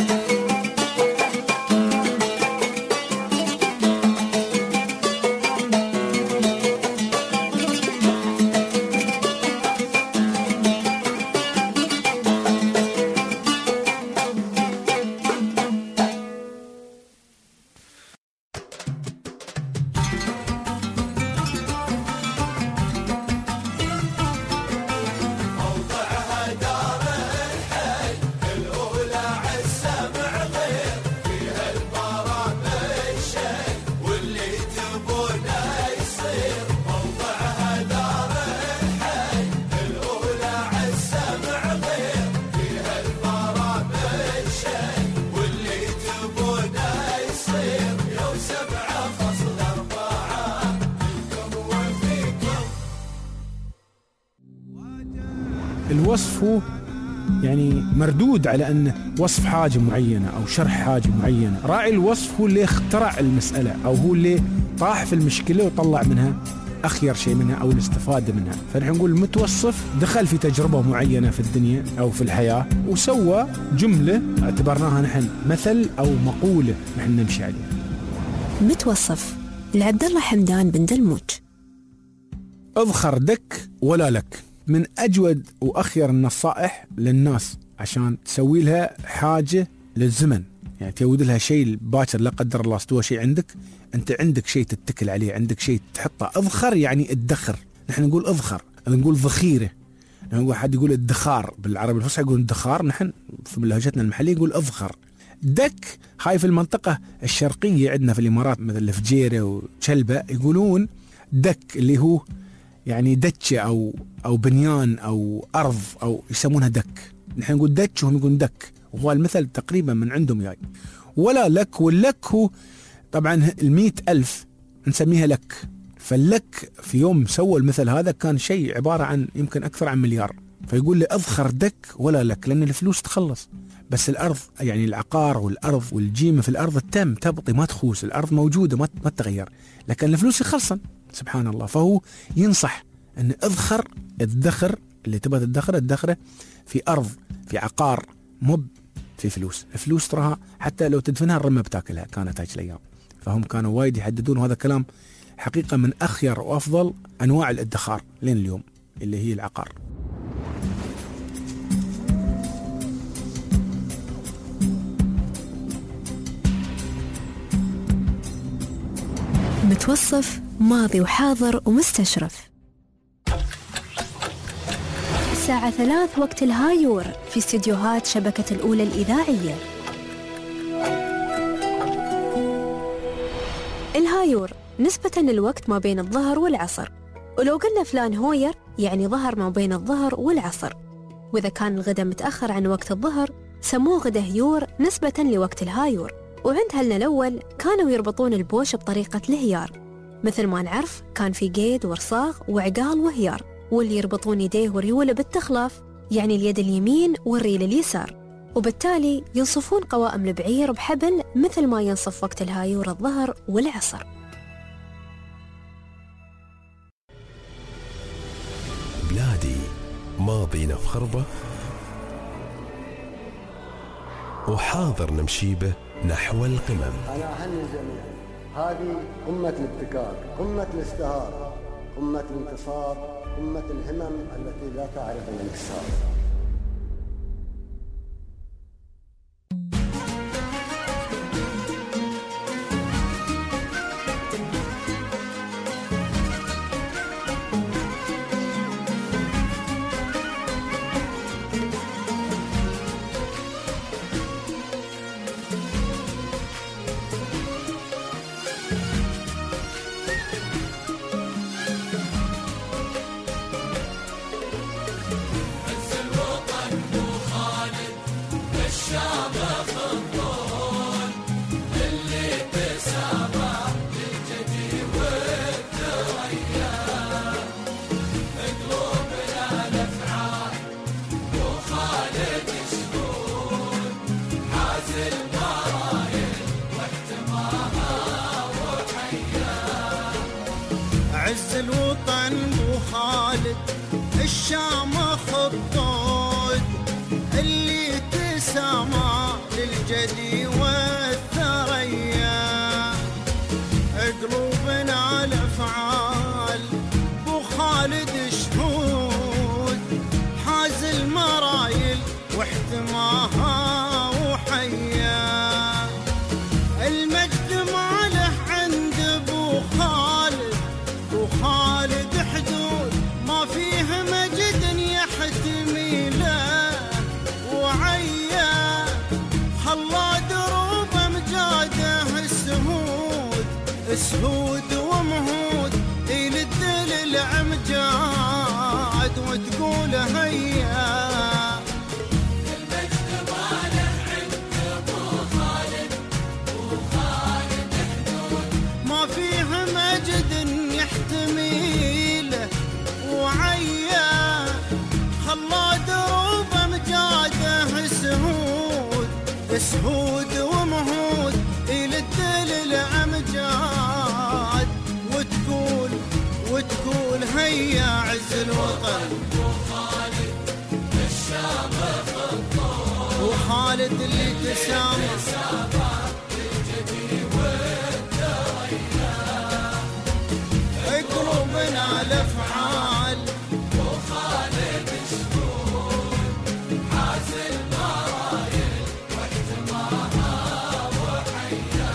الوصف هو يعني مردود على أنه وصف حاجة معينة أو شرح حاجة معينة. راعي الوصف هو اللي اخترع المسألة أو هو اللي طاح في المشكلة وطلع منها أخير شيء منها أو الاستفادة منها. فنحن نقول المتوصف دخل في تجربة معينة في الدنيا أو في الحياة وسوى جملة اعتبرناها نحن مثل أو مقولة نحن نمشي عليها. متوصف لعبد الله حمدان بن دلموج. اذخر دك ولا لك من أجود وأخير النصائح للناس عشان تسوي لها حاجة للزمن، يعني تود لها شيء باكر لا قدر الله استوى شيء عندك، أنت عندك شيء تتكل عليه، عندك شيء تحطه. اذخر يعني ادخر، نحن نقول اذخر، نقول ذخيرة، نقول حد يقول الدخار بالعربي الفصحى يقول الدخار، نحن في لهجتنا المحلية يقول اذخر. دك هاي في المنطقة الشرقية عندنا في الإمارات مثل الفجيرة وشلبة يقولون دك اللي هو يعني دتشة أو بنيان أو أرض أو يسمونها دك، نحن نقول دتش وهم يقولون دك، وهو المثل تقريبا من عندهم جاي. ولا لك، واللك هو طبعا 100,000 نسميها لك، فاللك في يوم سوى المثل هذا كان شيء عبارة عن يمكن أكثر عن مليار، فيقول لي أذخر دك ولا لك، لأن الفلوس تخلص، بس الأرض يعني العقار والأرض والجيمة في الأرض التم تبطي ما تخوس، الأرض موجودة ما تتغير، لكن الفلوس يخلصن سبحان الله. فهو ينصح أن أذخر، الذخر اللي تبغى تدخره الدخره في أرض في عقار مب في فلوس. الفلوس تراها حتى لو تدفنها الرمة بتاكلها، كانت هاي الأيام. فهم كانوا وايد يحددون، وهذا كلام حقيقة من أخير وأفضل أنواع الادخار لين اليوم اللي هي العقار. متوصف ماضي وحاضر ومستشرف. الساعة 3 وقت الهايور في استديوهات شبكة الأولى الإذاعية. الهايور نسبة للوقت ما بين الظهر والعصر، ولو قلنا فلان هوير يعني ظهر ما بين الظهر والعصر، وإذا كان الغداء متأخر عن وقت الظهر سموه غدا هيور نسبة لوقت الهايور. وعند هلنا الأول كانوا يربطون البوش بطريقة الهيار، مثل ما نعرف كان في قيد ورصاغ وعقال وهيار، واللي يربطون يديه وريوله بالتخلاف يعني اليد اليمين والريل اليسار، وبالتالي ينصفون قوائم البعير بحبل مثل ما ينصف وقت الهايور الظهر والعصر. بلادي ماضي نفخر به وحاضر نمشي به نحو القمم. أنا أهني الجميع، هذه قمة الابتكار، قمة الازدهار، قمة الانتصار، قمة الهمم التي لا تعرف الانكسار. عز الوطن بو خالد الشام خطود اللي تسامى للجدي والثريا قلوبنا الافعال بو خالد شهود حاز المرايل واحتماها وحيا المجد ماله عند بو خالد وخالد حدود ما فيه مجد يحتمي له وعيا خلى دروب مجاده سهود ومهود يلد للعمجاد وتقول هيا المجد ماله عند ابو خالد حدود ما فيه مجد يحتميله وعيا خلى دروب مجاده سهود ومهود يلد للأمجاد وتقول هيا عز الوطن وخالد اللي تسامى قلوبنا الافعال وخالد شهود حاز المرايل واحتماها وحيا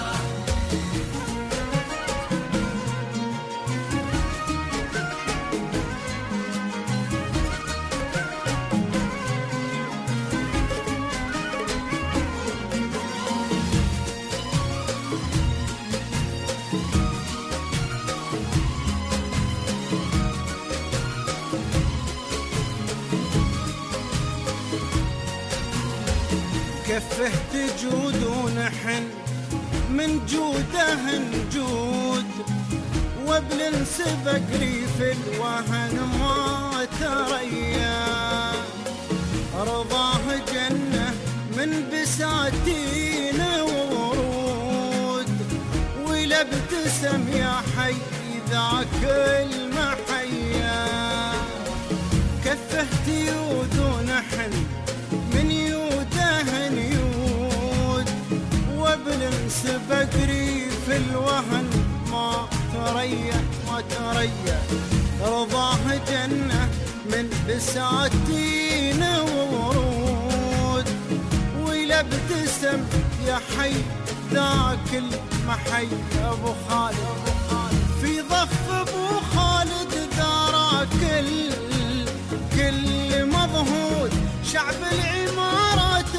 كفه تجود ونحن من جوده نجود وبننسبق ريف الوهن ما تريا رضاه جنة من بساتين وورود ولا ابتسم يا حي ذاك المحيا كفه تيود ونحن من يوده نيود وبننسبق ريف الوهن ما تريا رضاه جنة من بساتين وورود ولا ابتسم يا حي ذاك المحي ابو خالد في ضف ابو خالد ذاك كل مضهود شعب العمارات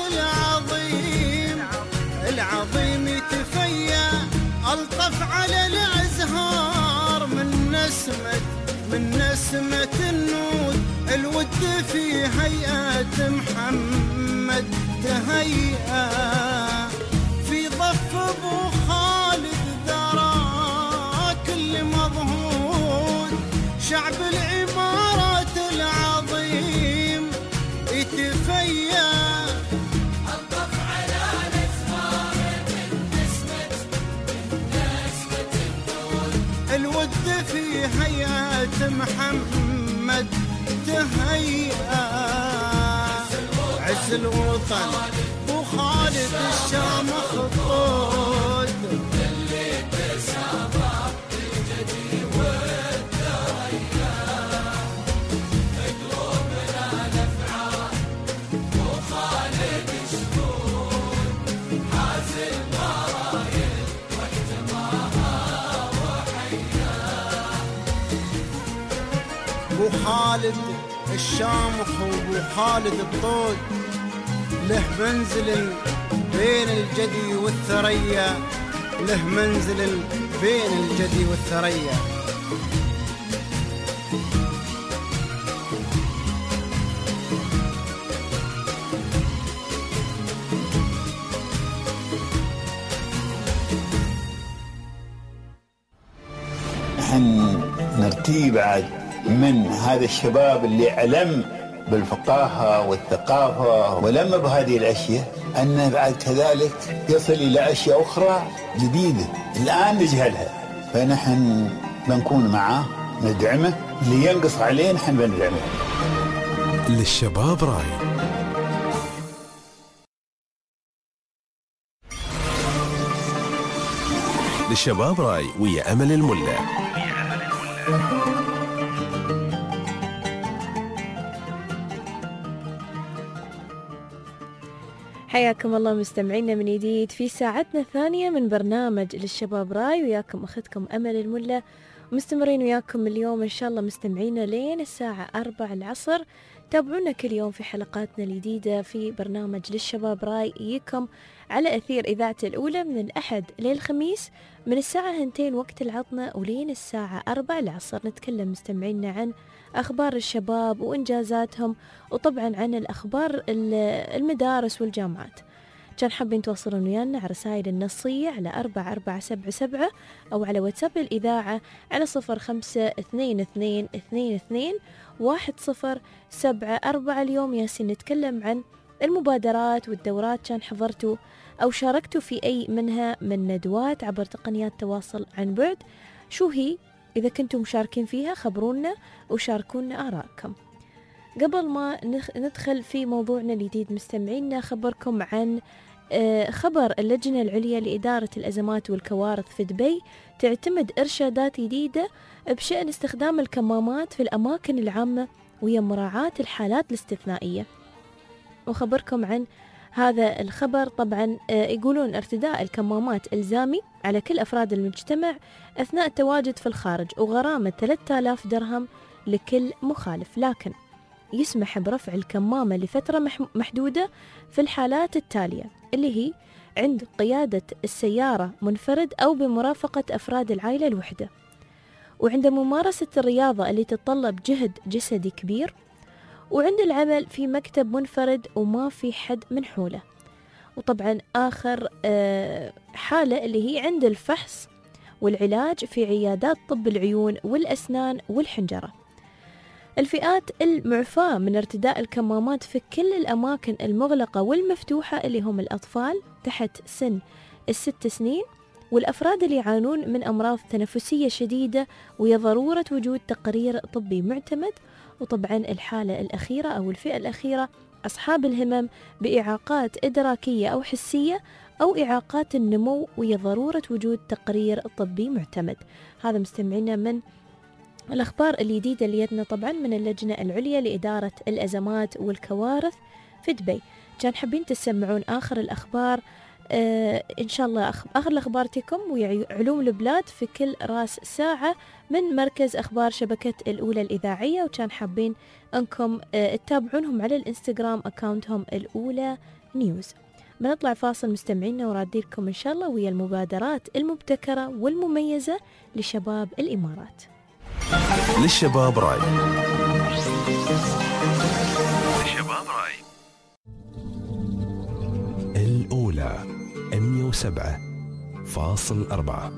العظيم يتفيا ألطف على الأزهار من نسمة النود الود في هيئة محمد تهيئة في ضف أبو خالد ذرا كل مضهود شعب العمارات العظيم يتفيا ألطف على الأزهار من نسمة النود الود في هيئة محمد تهيئة عز الوطن خالد الشامخ الطود دليت سبب الجدي والثريا قلوبنا نفعه وخالد شهود حاز المرايل واحتماها وحياه ابو خالد الشامخ وابو خالد الطود له منزل بين الجدي والثريا له منزل بين الجدي والثريا نحن نرتيب بعد من هذا الشباب اللي علم بالفقاهة والثقافة ولم بهذه الأشياء أن بعد كذلك يصل إلى أشياء أخرى جديدة الآن نجهلها، فنحن بنكون معه ندعمه، اللي ينقص عليه نحن بندعمه. للشباب راي. للشباب راي ويا أمل الملا. حياكم الله مستمعينا من جديد في ساعتنا الثانية من برنامج للشباب راي، وياكم أختكم أمل الملا، مستمرين وياكم اليوم إن شاء الله مستمعينا لين الساعة 4 العصر. تابعونا كل يوم في حلقاتنا الجديدة في برنامج للشباب راي يجيكم على أثير إذاعة الأولى من الأحد للخميس من الساعة 2 وقت العطنة ولين الساعة 4 العصر. نتكلم مستمعينا عن أخبار الشباب وإنجازاتهم، وطبعا عن الأخبار المدارس والجامعات. كان حابين توصلون ويانا على رسائل النصية على 4477 أو على واتساب الإذاعة على 0522221074. اليوم ياسين نتكلم عن المبادرات والدورات كان حضرتوا أو شاركتوا في أي منها من ندوات عبر تقنيات التواصل عن بعد. شو هي؟ إذا كنتم مشاركين فيها خبرونا وشاركونا آراءكم. قبل ما ندخل في موضوعنا الجديد مستمعينا، خبركم عن خبر اللجنة العليا لإدارة الأزمات والكوارث في دبي تعتمد إرشادات جديدة بشأن استخدام الكمامات في الأماكن العامة وهي مراعاة الحالات الاستثنائية. وخبركم عن هذا الخبر طبعا يقولون ارتداء الكمامات إلزامي على كل أفراد المجتمع أثناء التواجد في الخارج، وغرامة 3000 درهم لكل مخالف، لكن يسمح برفع الكمامة لفترة محدودة في الحالات التالية اللي هي عند قيادة السيارة منفرد أو بمرافقة أفراد العائلة الوحدة، وعند ممارسة الرياضة اللي تتطلب جهد جسدي كبير، وعند العمل في مكتب منفرد وما في حد من حوله. وطبعا آخر حالة اللي هي عند الفحص والعلاج في عيادات طب العيون والأسنان والحنجرة. الفئات المعفاة من ارتداء الكمامات في كل الأماكن المغلقة والمفتوحة اللي هم الأطفال تحت سن 6 سنين، والأفراد اللي يعانون من أمراض تنفسية شديدة وهي ضرورة وجود تقرير طبي معتمد. وطبعا الحالة الأخيرة أو الفئة الأخيرة أصحاب الهمم بإعاقات إدراكية أو حسية أو إعاقات النمو وهي ضرورة وجود تقرير طبي معتمد. هذا مستمعينا من الأخبار الجديدة اللي جتنا طبعا من اللجنة العليا لإدارة الأزمات والكوارث في دبي. كان حابين تسمعون آخر الأخبار إن شاء الله آخر الأخبار تكم وعلوم البلاد في كل راس ساعة من مركز أخبار شبكة الأولى الإذاعية، وكان حابين أنكم تتابعونهم على الإنستغرام أكاونتهم الأولى نيوز. بنطلع فاصل مستمعينا وراديلكم إن شاء الله ويا المبادرات المبتكرة والمميزة لشباب الإمارات. للشباب راي. للشباب راي. الأولى 107.4.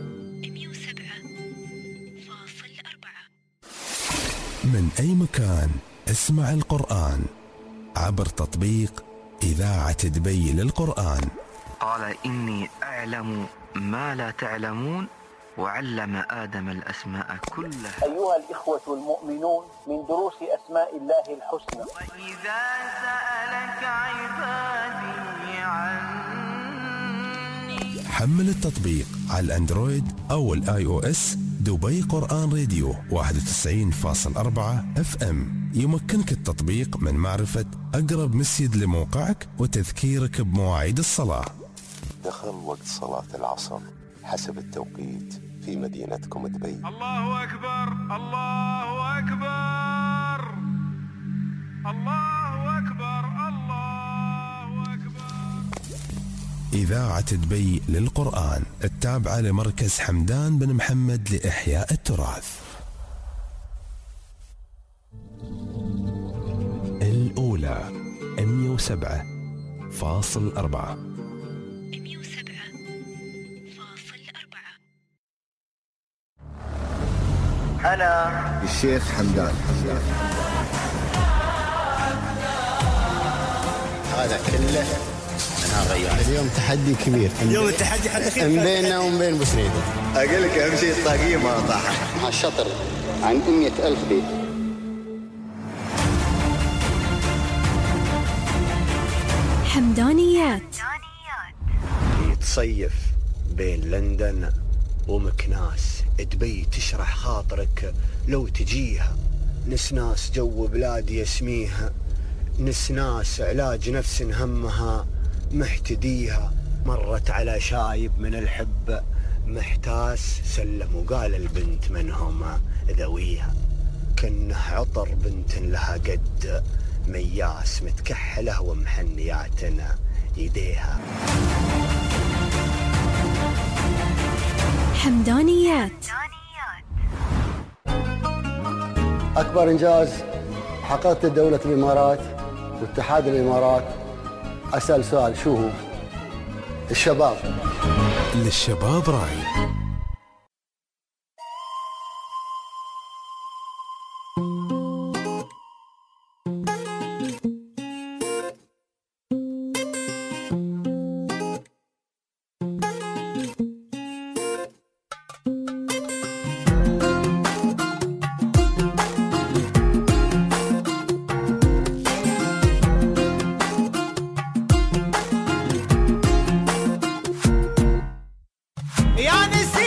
من أي مكان اسمع القرآن عبر تطبيق إذاعة دبي للقرآن. قال إني أعلم ما لا تعلمون وعلم آدم الأسماء كلها. أيها الإخوة المؤمنون، من دروس أسماء الله الحسنى: وإذا سألك عبادي حمل التطبيق على الأندرويد أو الآي-أو-إس. دبي قرآن راديو 91.4 FM. يمكنك التطبيق من معرفة أقرب مسجد لموقعك وتذكيرك بمواعيد الصلاة. دخل وقت صلاة العصر حسب التوقيت في مدينتكم دبي. الله أكبر الله أكبر الله أكبر الله أكبر. إذاعة دبي للقرآن التابعة لمركز حمدان بن محمد لإحياء التراث. الأولى 107.4. أنا الشيخ حمدان. هذا كله أنا غير. اليوم تحدي كبير. اليوم التحدي حقيقي بيننا وبين بوسنيدة. أقول لك أهم شيء الطاقية ما طاحت. مع الشطر عن 100,000 بيت. حمدانيات. تصيف بين لندن ومكناس. دبي تشرح خاطرك لو تجيها. نسناس جو بلادي يسميها. نسناس علاج نفس همها محتديها. مرت على شايب من الحب محتاس. سلم وقال البنت من هما ذويها. كنه عطر بنت لها قد مياس. متكحله ومحنياتنا يديها. حمدانيات. أكبر إنجاز حققته دولة الإمارات واتحاد الإمارات. أسأل سؤال، شو هو؟ الشباب. للشباب راعي. يا نسي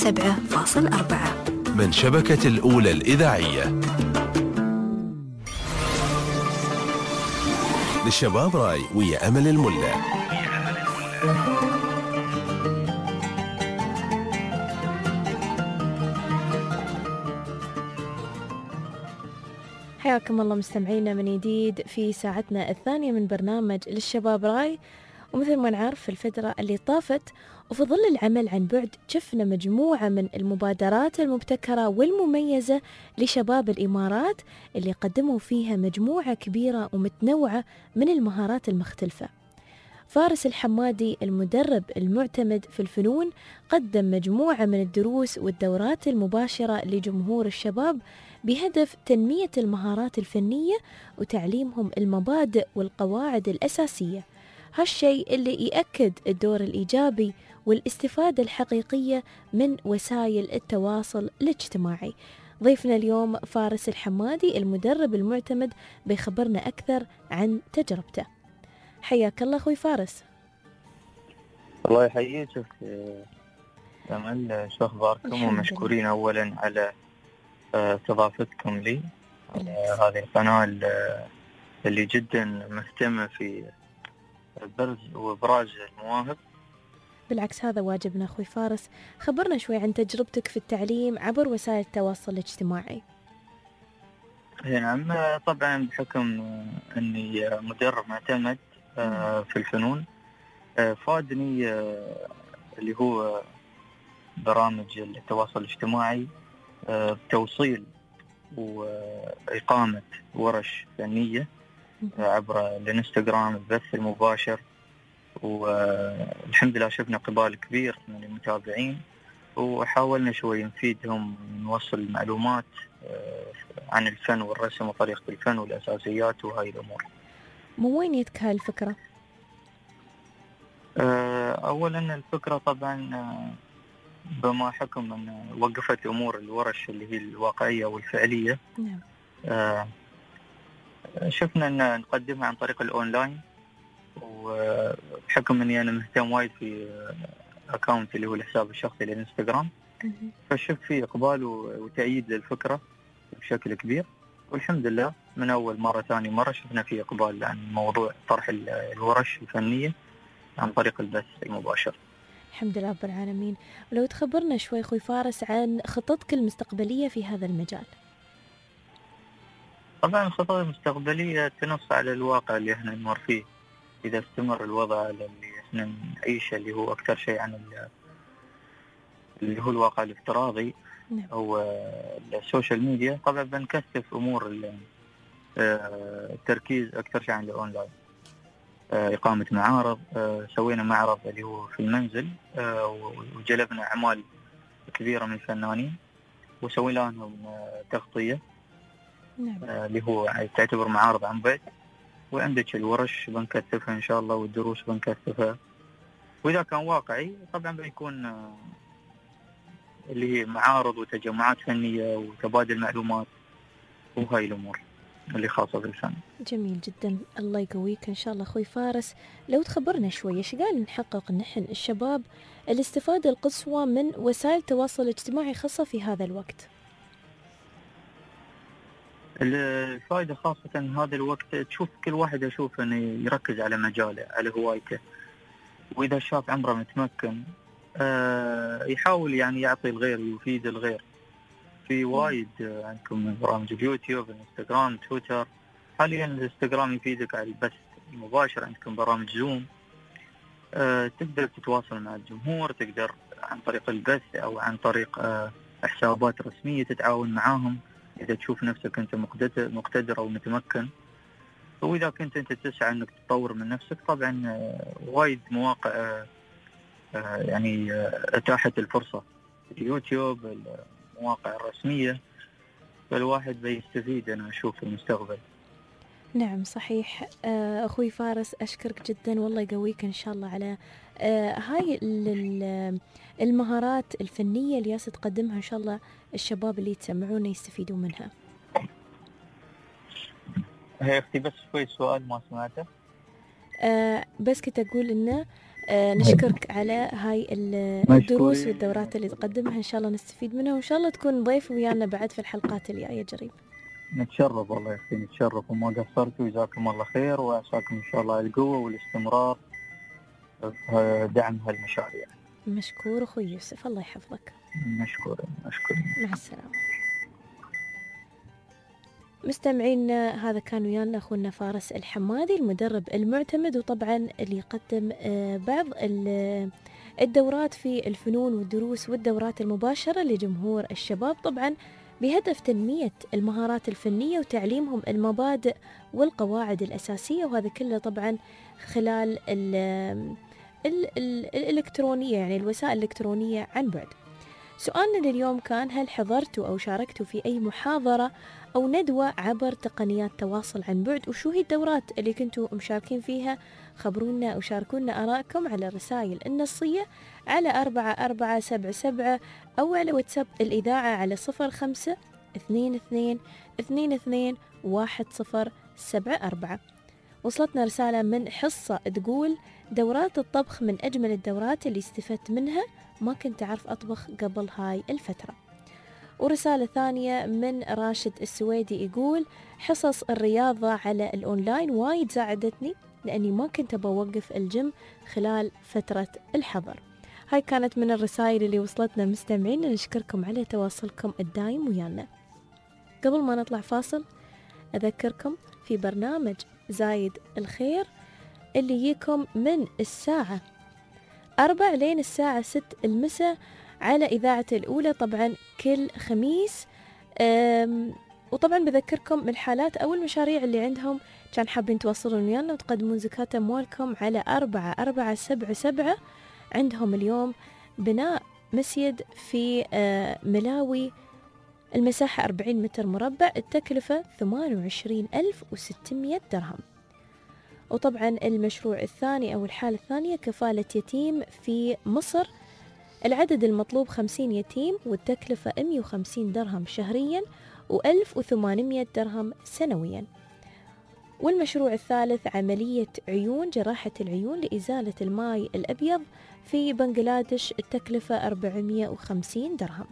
107.4 من شبكة الأولى الإذاعية. للشباب راي ويا أمل الملا. حياكم الله مستمعينا من جديد في ساعتنا الثانية من برنامج للشباب راي. ومثل ما نعرف في الفترة اللي طافت وفي ظل العمل عن بعد شفنا مجموعة من المبادرات المبتكرة والمميزة لشباب الإمارات اللي قدموا فيها مجموعة كبيرة ومتنوعة من المهارات المختلفة. فارس الحمادي المدرب المعتمد في الفنون قدم مجموعة من الدروس والدورات المباشرة لجمهور الشباب بهدف تنمية المهارات الفنية وتعليمهم المبادئ والقواعد الأساسية، هالشيء اللي يأكد الدور الإيجابي والاستفادة الحقيقية من وسائل التواصل الاجتماعي. ضيفنا اليوم فارس الحمادي المدرب المعتمد بيخبرنا أكثر عن تجربته. حياك الله أخوي فارس. الله يحييك أمل، شو أخباركم؟ ومشكورين أولا على استضافتكم لي على هذه القناة اللي جدا مهتمة في برز وإبراز المواهب. بالعكس هذا واجبنا أخوي فارس. خبرنا شوي عن تجربتك في التعليم عبر وسائل التواصل الاجتماعي. نعم، طبعا بحكم أني مدرب معتمد في الفنون فادني اللي هو برامج التواصل الاجتماعي بتوصيل وإقامة ورش فنية عبر الانستغرام البث المباشر، والحمد لله شفنا قبال كبير من المتابعين، وحاولنا شوي نفيدهم نوصل معلومات عن الفن والرسم وطريقة الفن والأساسيات وهاي الأمور. من وين جتك هاي الفكرة؟ أولا الفكرة طبعا بما حكم أن وقفت أمور الورش اللي هي الواقعية والفعلية. نعم. شفنا أن نقدمها عن طريق الأونلاين، وبحكم أني أنا مهتم وايد في أكاونت اللي هو الحساب الشخصي للإنستغرام، فشفت فيه إقبال وتأييد للفكرة بشكل كبير، والحمد لله من أول مرة ثاني مرة شفنا فيه إقبال عن موضوع طرح الورش الفنية عن طريق البث المباشر. الحمد لله رب العالمين. ولو تخبرنا شوي أخوي فارس عن خططك المستقبلية في هذا المجال. طبعا الخطط المستقبلية تنص على الواقع اللي احنا نمر فيه. إذا استمر الوضع اللي احنا نعيشه اللي هو أكثر شيء عن اللي هو الواقع الافتراضي أو السوشيال ميديا، طبعا بنكثف أمور التركيز أكثر شيء عن الأونلاين. إقامة معارض، سوينا معرض اللي هو في المنزل، وجلبنا أعمال كبيرة من الفنانين وسوينا لهم تغطية اللي هو تعتبر معارض عن بعد، وعندك الورش بنكثفها إن شاء الله والدروس بنكثفها، وإذا كان واقعي طبعا بيكون اللي هي معارض وتجمعات فنية وتبادل معلومات وهاي الأمور اللي خاصة بالفن. جميل جدا، الله يقويك إن شاء الله أخوي فارس. لو تخبرنا شوية إيش قال نحقق نحن الشباب الاستفادة القصوى من وسائل التواصل الاجتماعي خاصة في هذا الوقت؟ الفائدة خاصة هذا الوقت تشوف كل واحد يشوف أنه يركز على مجاله على هوايته، وإذا شاف عمره متمكن يحاول يعني يعطي الغير يفيد الغير. في وايد عندكم برامج اليوتيوب، الانستغرام، تويتر. حاليا الانستغرام يفيدك على البث المباشر، عندكم برامج زوم، تقدر تتواصل مع الجمهور، تقدر عن طريق البث أو عن طريق حسابات رسمية تتعاون معاهم إذا تشوف نفسك أنت مقتدر أو متمكن. وإذا كنت أنت تسعى أنك تطور من نفسك، طبعا وايد مواقع يعني أتاحت الفرصة، اليوتيوب، المواقع الرسمية، فالواحد بيستفيد أنا أشوف في المستقبل. نعم صحيح. أخوي فارس أشكرك جدا والله يقويك إن شاء الله على هاي المهارات الفنية اللي تقدمها إن شاء الله الشباب اللي يتسمعون يستفيدون منها. هي أختي بس شوي سؤال ما سمعته. بس كنت أقول إنه نشكرك على هاي الدروس والدورات اللي تقدمها، إن شاء الله نستفيد منها، وإن شاء الله تكون ضيف ويانا بعد في الحلقات الجاية جريب. نتشرف والله يا أخي، نتشرف وما قصرتوا، وجزاكم الله خير، وأعطاكم إن شاء الله القوة والاستمرار في دعم هالمشاريع. مشكور أخوي يوسف، الله يحفظك. مشكور. مع السلامة. مستمعينا، هذا كان ويانا أخونا فارس الحمادي المدرب المعتمد، وطبعا اللي يقدم بعض الدورات في الفنون والدروس والدورات المباشرة لجمهور الشباب، طبعا بهدف تنمية المهارات الفنية وتعليمهم المبادئ والقواعد الأساسية، وهذا كله طبعا خلال الإلكترونية، يعني الوسائل الإلكترونية عن بعد. سؤالنا لليوم كان: هل حضرتوا أو شاركتوا في أي محاضرة أو ندوة عبر تقنيات تواصل عن بعد؟ وشو هي الدورات اللي كنتوا مشاركين فيها؟ خبرونا وشاركونا آراءكم على الرسائل النصية على 4477 أو على واتساب الإذاعة على 0522221074. وصلتنا رسالة من حصة تقول: دورات الطبخ من أجمل الدورات اللي استفدت منها، ما كنت أعرف أطبخ قبل هاي الفترة. ورسالة ثانية من راشد السويدي يقول: حصص الرياضة على الأونلاين وايد ساعدتني لأني ما كنت بوقف الجيم خلال فترة الحظر. هاي كانت من الرسائل اللي وصلتنا مستمعين، نشكركم على تواصلكم الدائم ويانا. قبل ما نطلع فاصل أذكركم في برنامج زايد الخير اللي يجيكم من الساعة 4 لين الساعة 6 المساء على إذاعة الأولى، طبعا كل خميس. وطبعا بذكركم بالحالات أو المشاريع اللي عندهم كان حابين توصلون ويانا وتقدمون زكاة أموالكم على 4477. عندهم اليوم بناء مسجد في ملاوي، المساحة 40 متر مربع، التكلفة 28,600 درهم. وطبعا المشروع الثاني أو الحالة الثانية كفالة يتيم في مصر، العدد المطلوب 50 يتيم والتكلفة 150 درهم شهريا و1800 درهم سنويا. والمشروع الثالث عملية عيون، جراحة العيون لإزالة الماء الأبيض في بنغلاديش، التكلفة 450 درهم.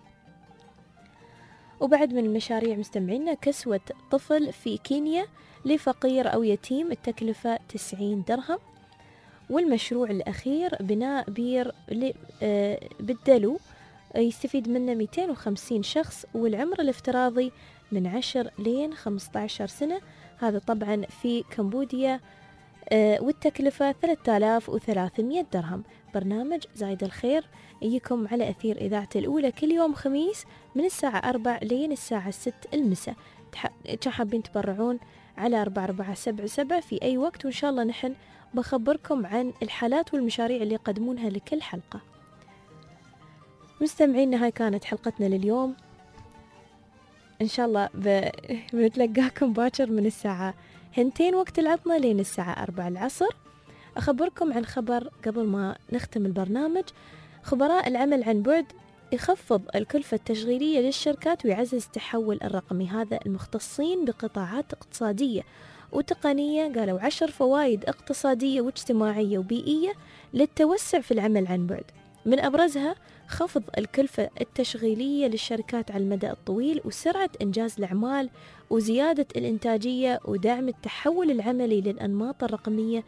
وبعد من المشاريع مستمعينا كسوة طفل في كينيا لفقير أو يتيم، التكلفة 90 درهم. والمشروع الأخير بناء بير بالدلو، يستفيد منه 250 شخص، والعمر الافتراضي من 10 لين 15 سنة، هذا طبعا في كمبوديا، والتكلفة 3300 درهم. برنامج زايد الخير يجيكم على أثير إذاعة الأولى كل يوم خميس من الساعة 4 لين الساعة 6 المساء. حابين تبرعون على 4477 في أي وقت، وإن شاء الله نحن بخبركم عن الحالات والمشاريع اللي يقدمونها لكل حلقة. مستمعينا، هاي كانت حلقتنا لليوم، إن شاء الله بنتلقاكم باكر من الساعة 2 وقت العطلة لين الساعة 4 العصر. أخبركم عن خبر قبل ما نختم البرنامج: خبراء العمل عن بعد يخفض الكلفة التشغيلية للشركات ويعزز التحول الرقمي. هذا المختصين بقطاعات اقتصادية وتقنية قالوا 10 فوائد اقتصادية واجتماعية وبيئية للتوسع في العمل عن بعد، من أبرزها خفض الكلفة التشغيلية للشركات على المدى الطويل، وسرعة إنجاز الأعمال، وزيادة الإنتاجية، ودعم التحول العملي للأنماط الرقمية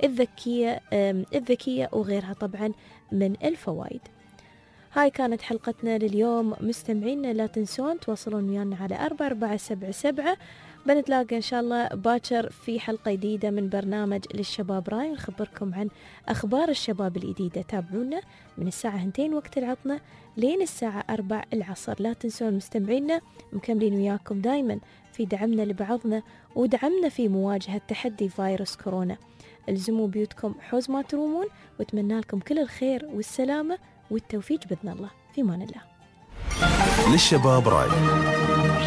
الذكية وغيرها طبعا من الفوائد. هاي كانت حلقتنا لليوم مستمعينا، لا تنسون تواصلون ويانا على 4477. بنتلاقى إن شاء الله باكر في حلقة جديدة من برنامج للشباب راي، نخبركم عن أخبار الشباب الجديدة. تابعونا من الساعة 2 وقت العطلة لين الساعة 4 العصر. لا تنسون مستمعينا، مكملين وياكم دايما في دعمنا لبعضنا ودعمنا في مواجهة تحدي فيروس كورونا. الزموا بيوتكم حوز ما ترومون، واتمنى لكم كل الخير والسلامة والتوفيق بإذن الله. في أمان الله. للشباب راي.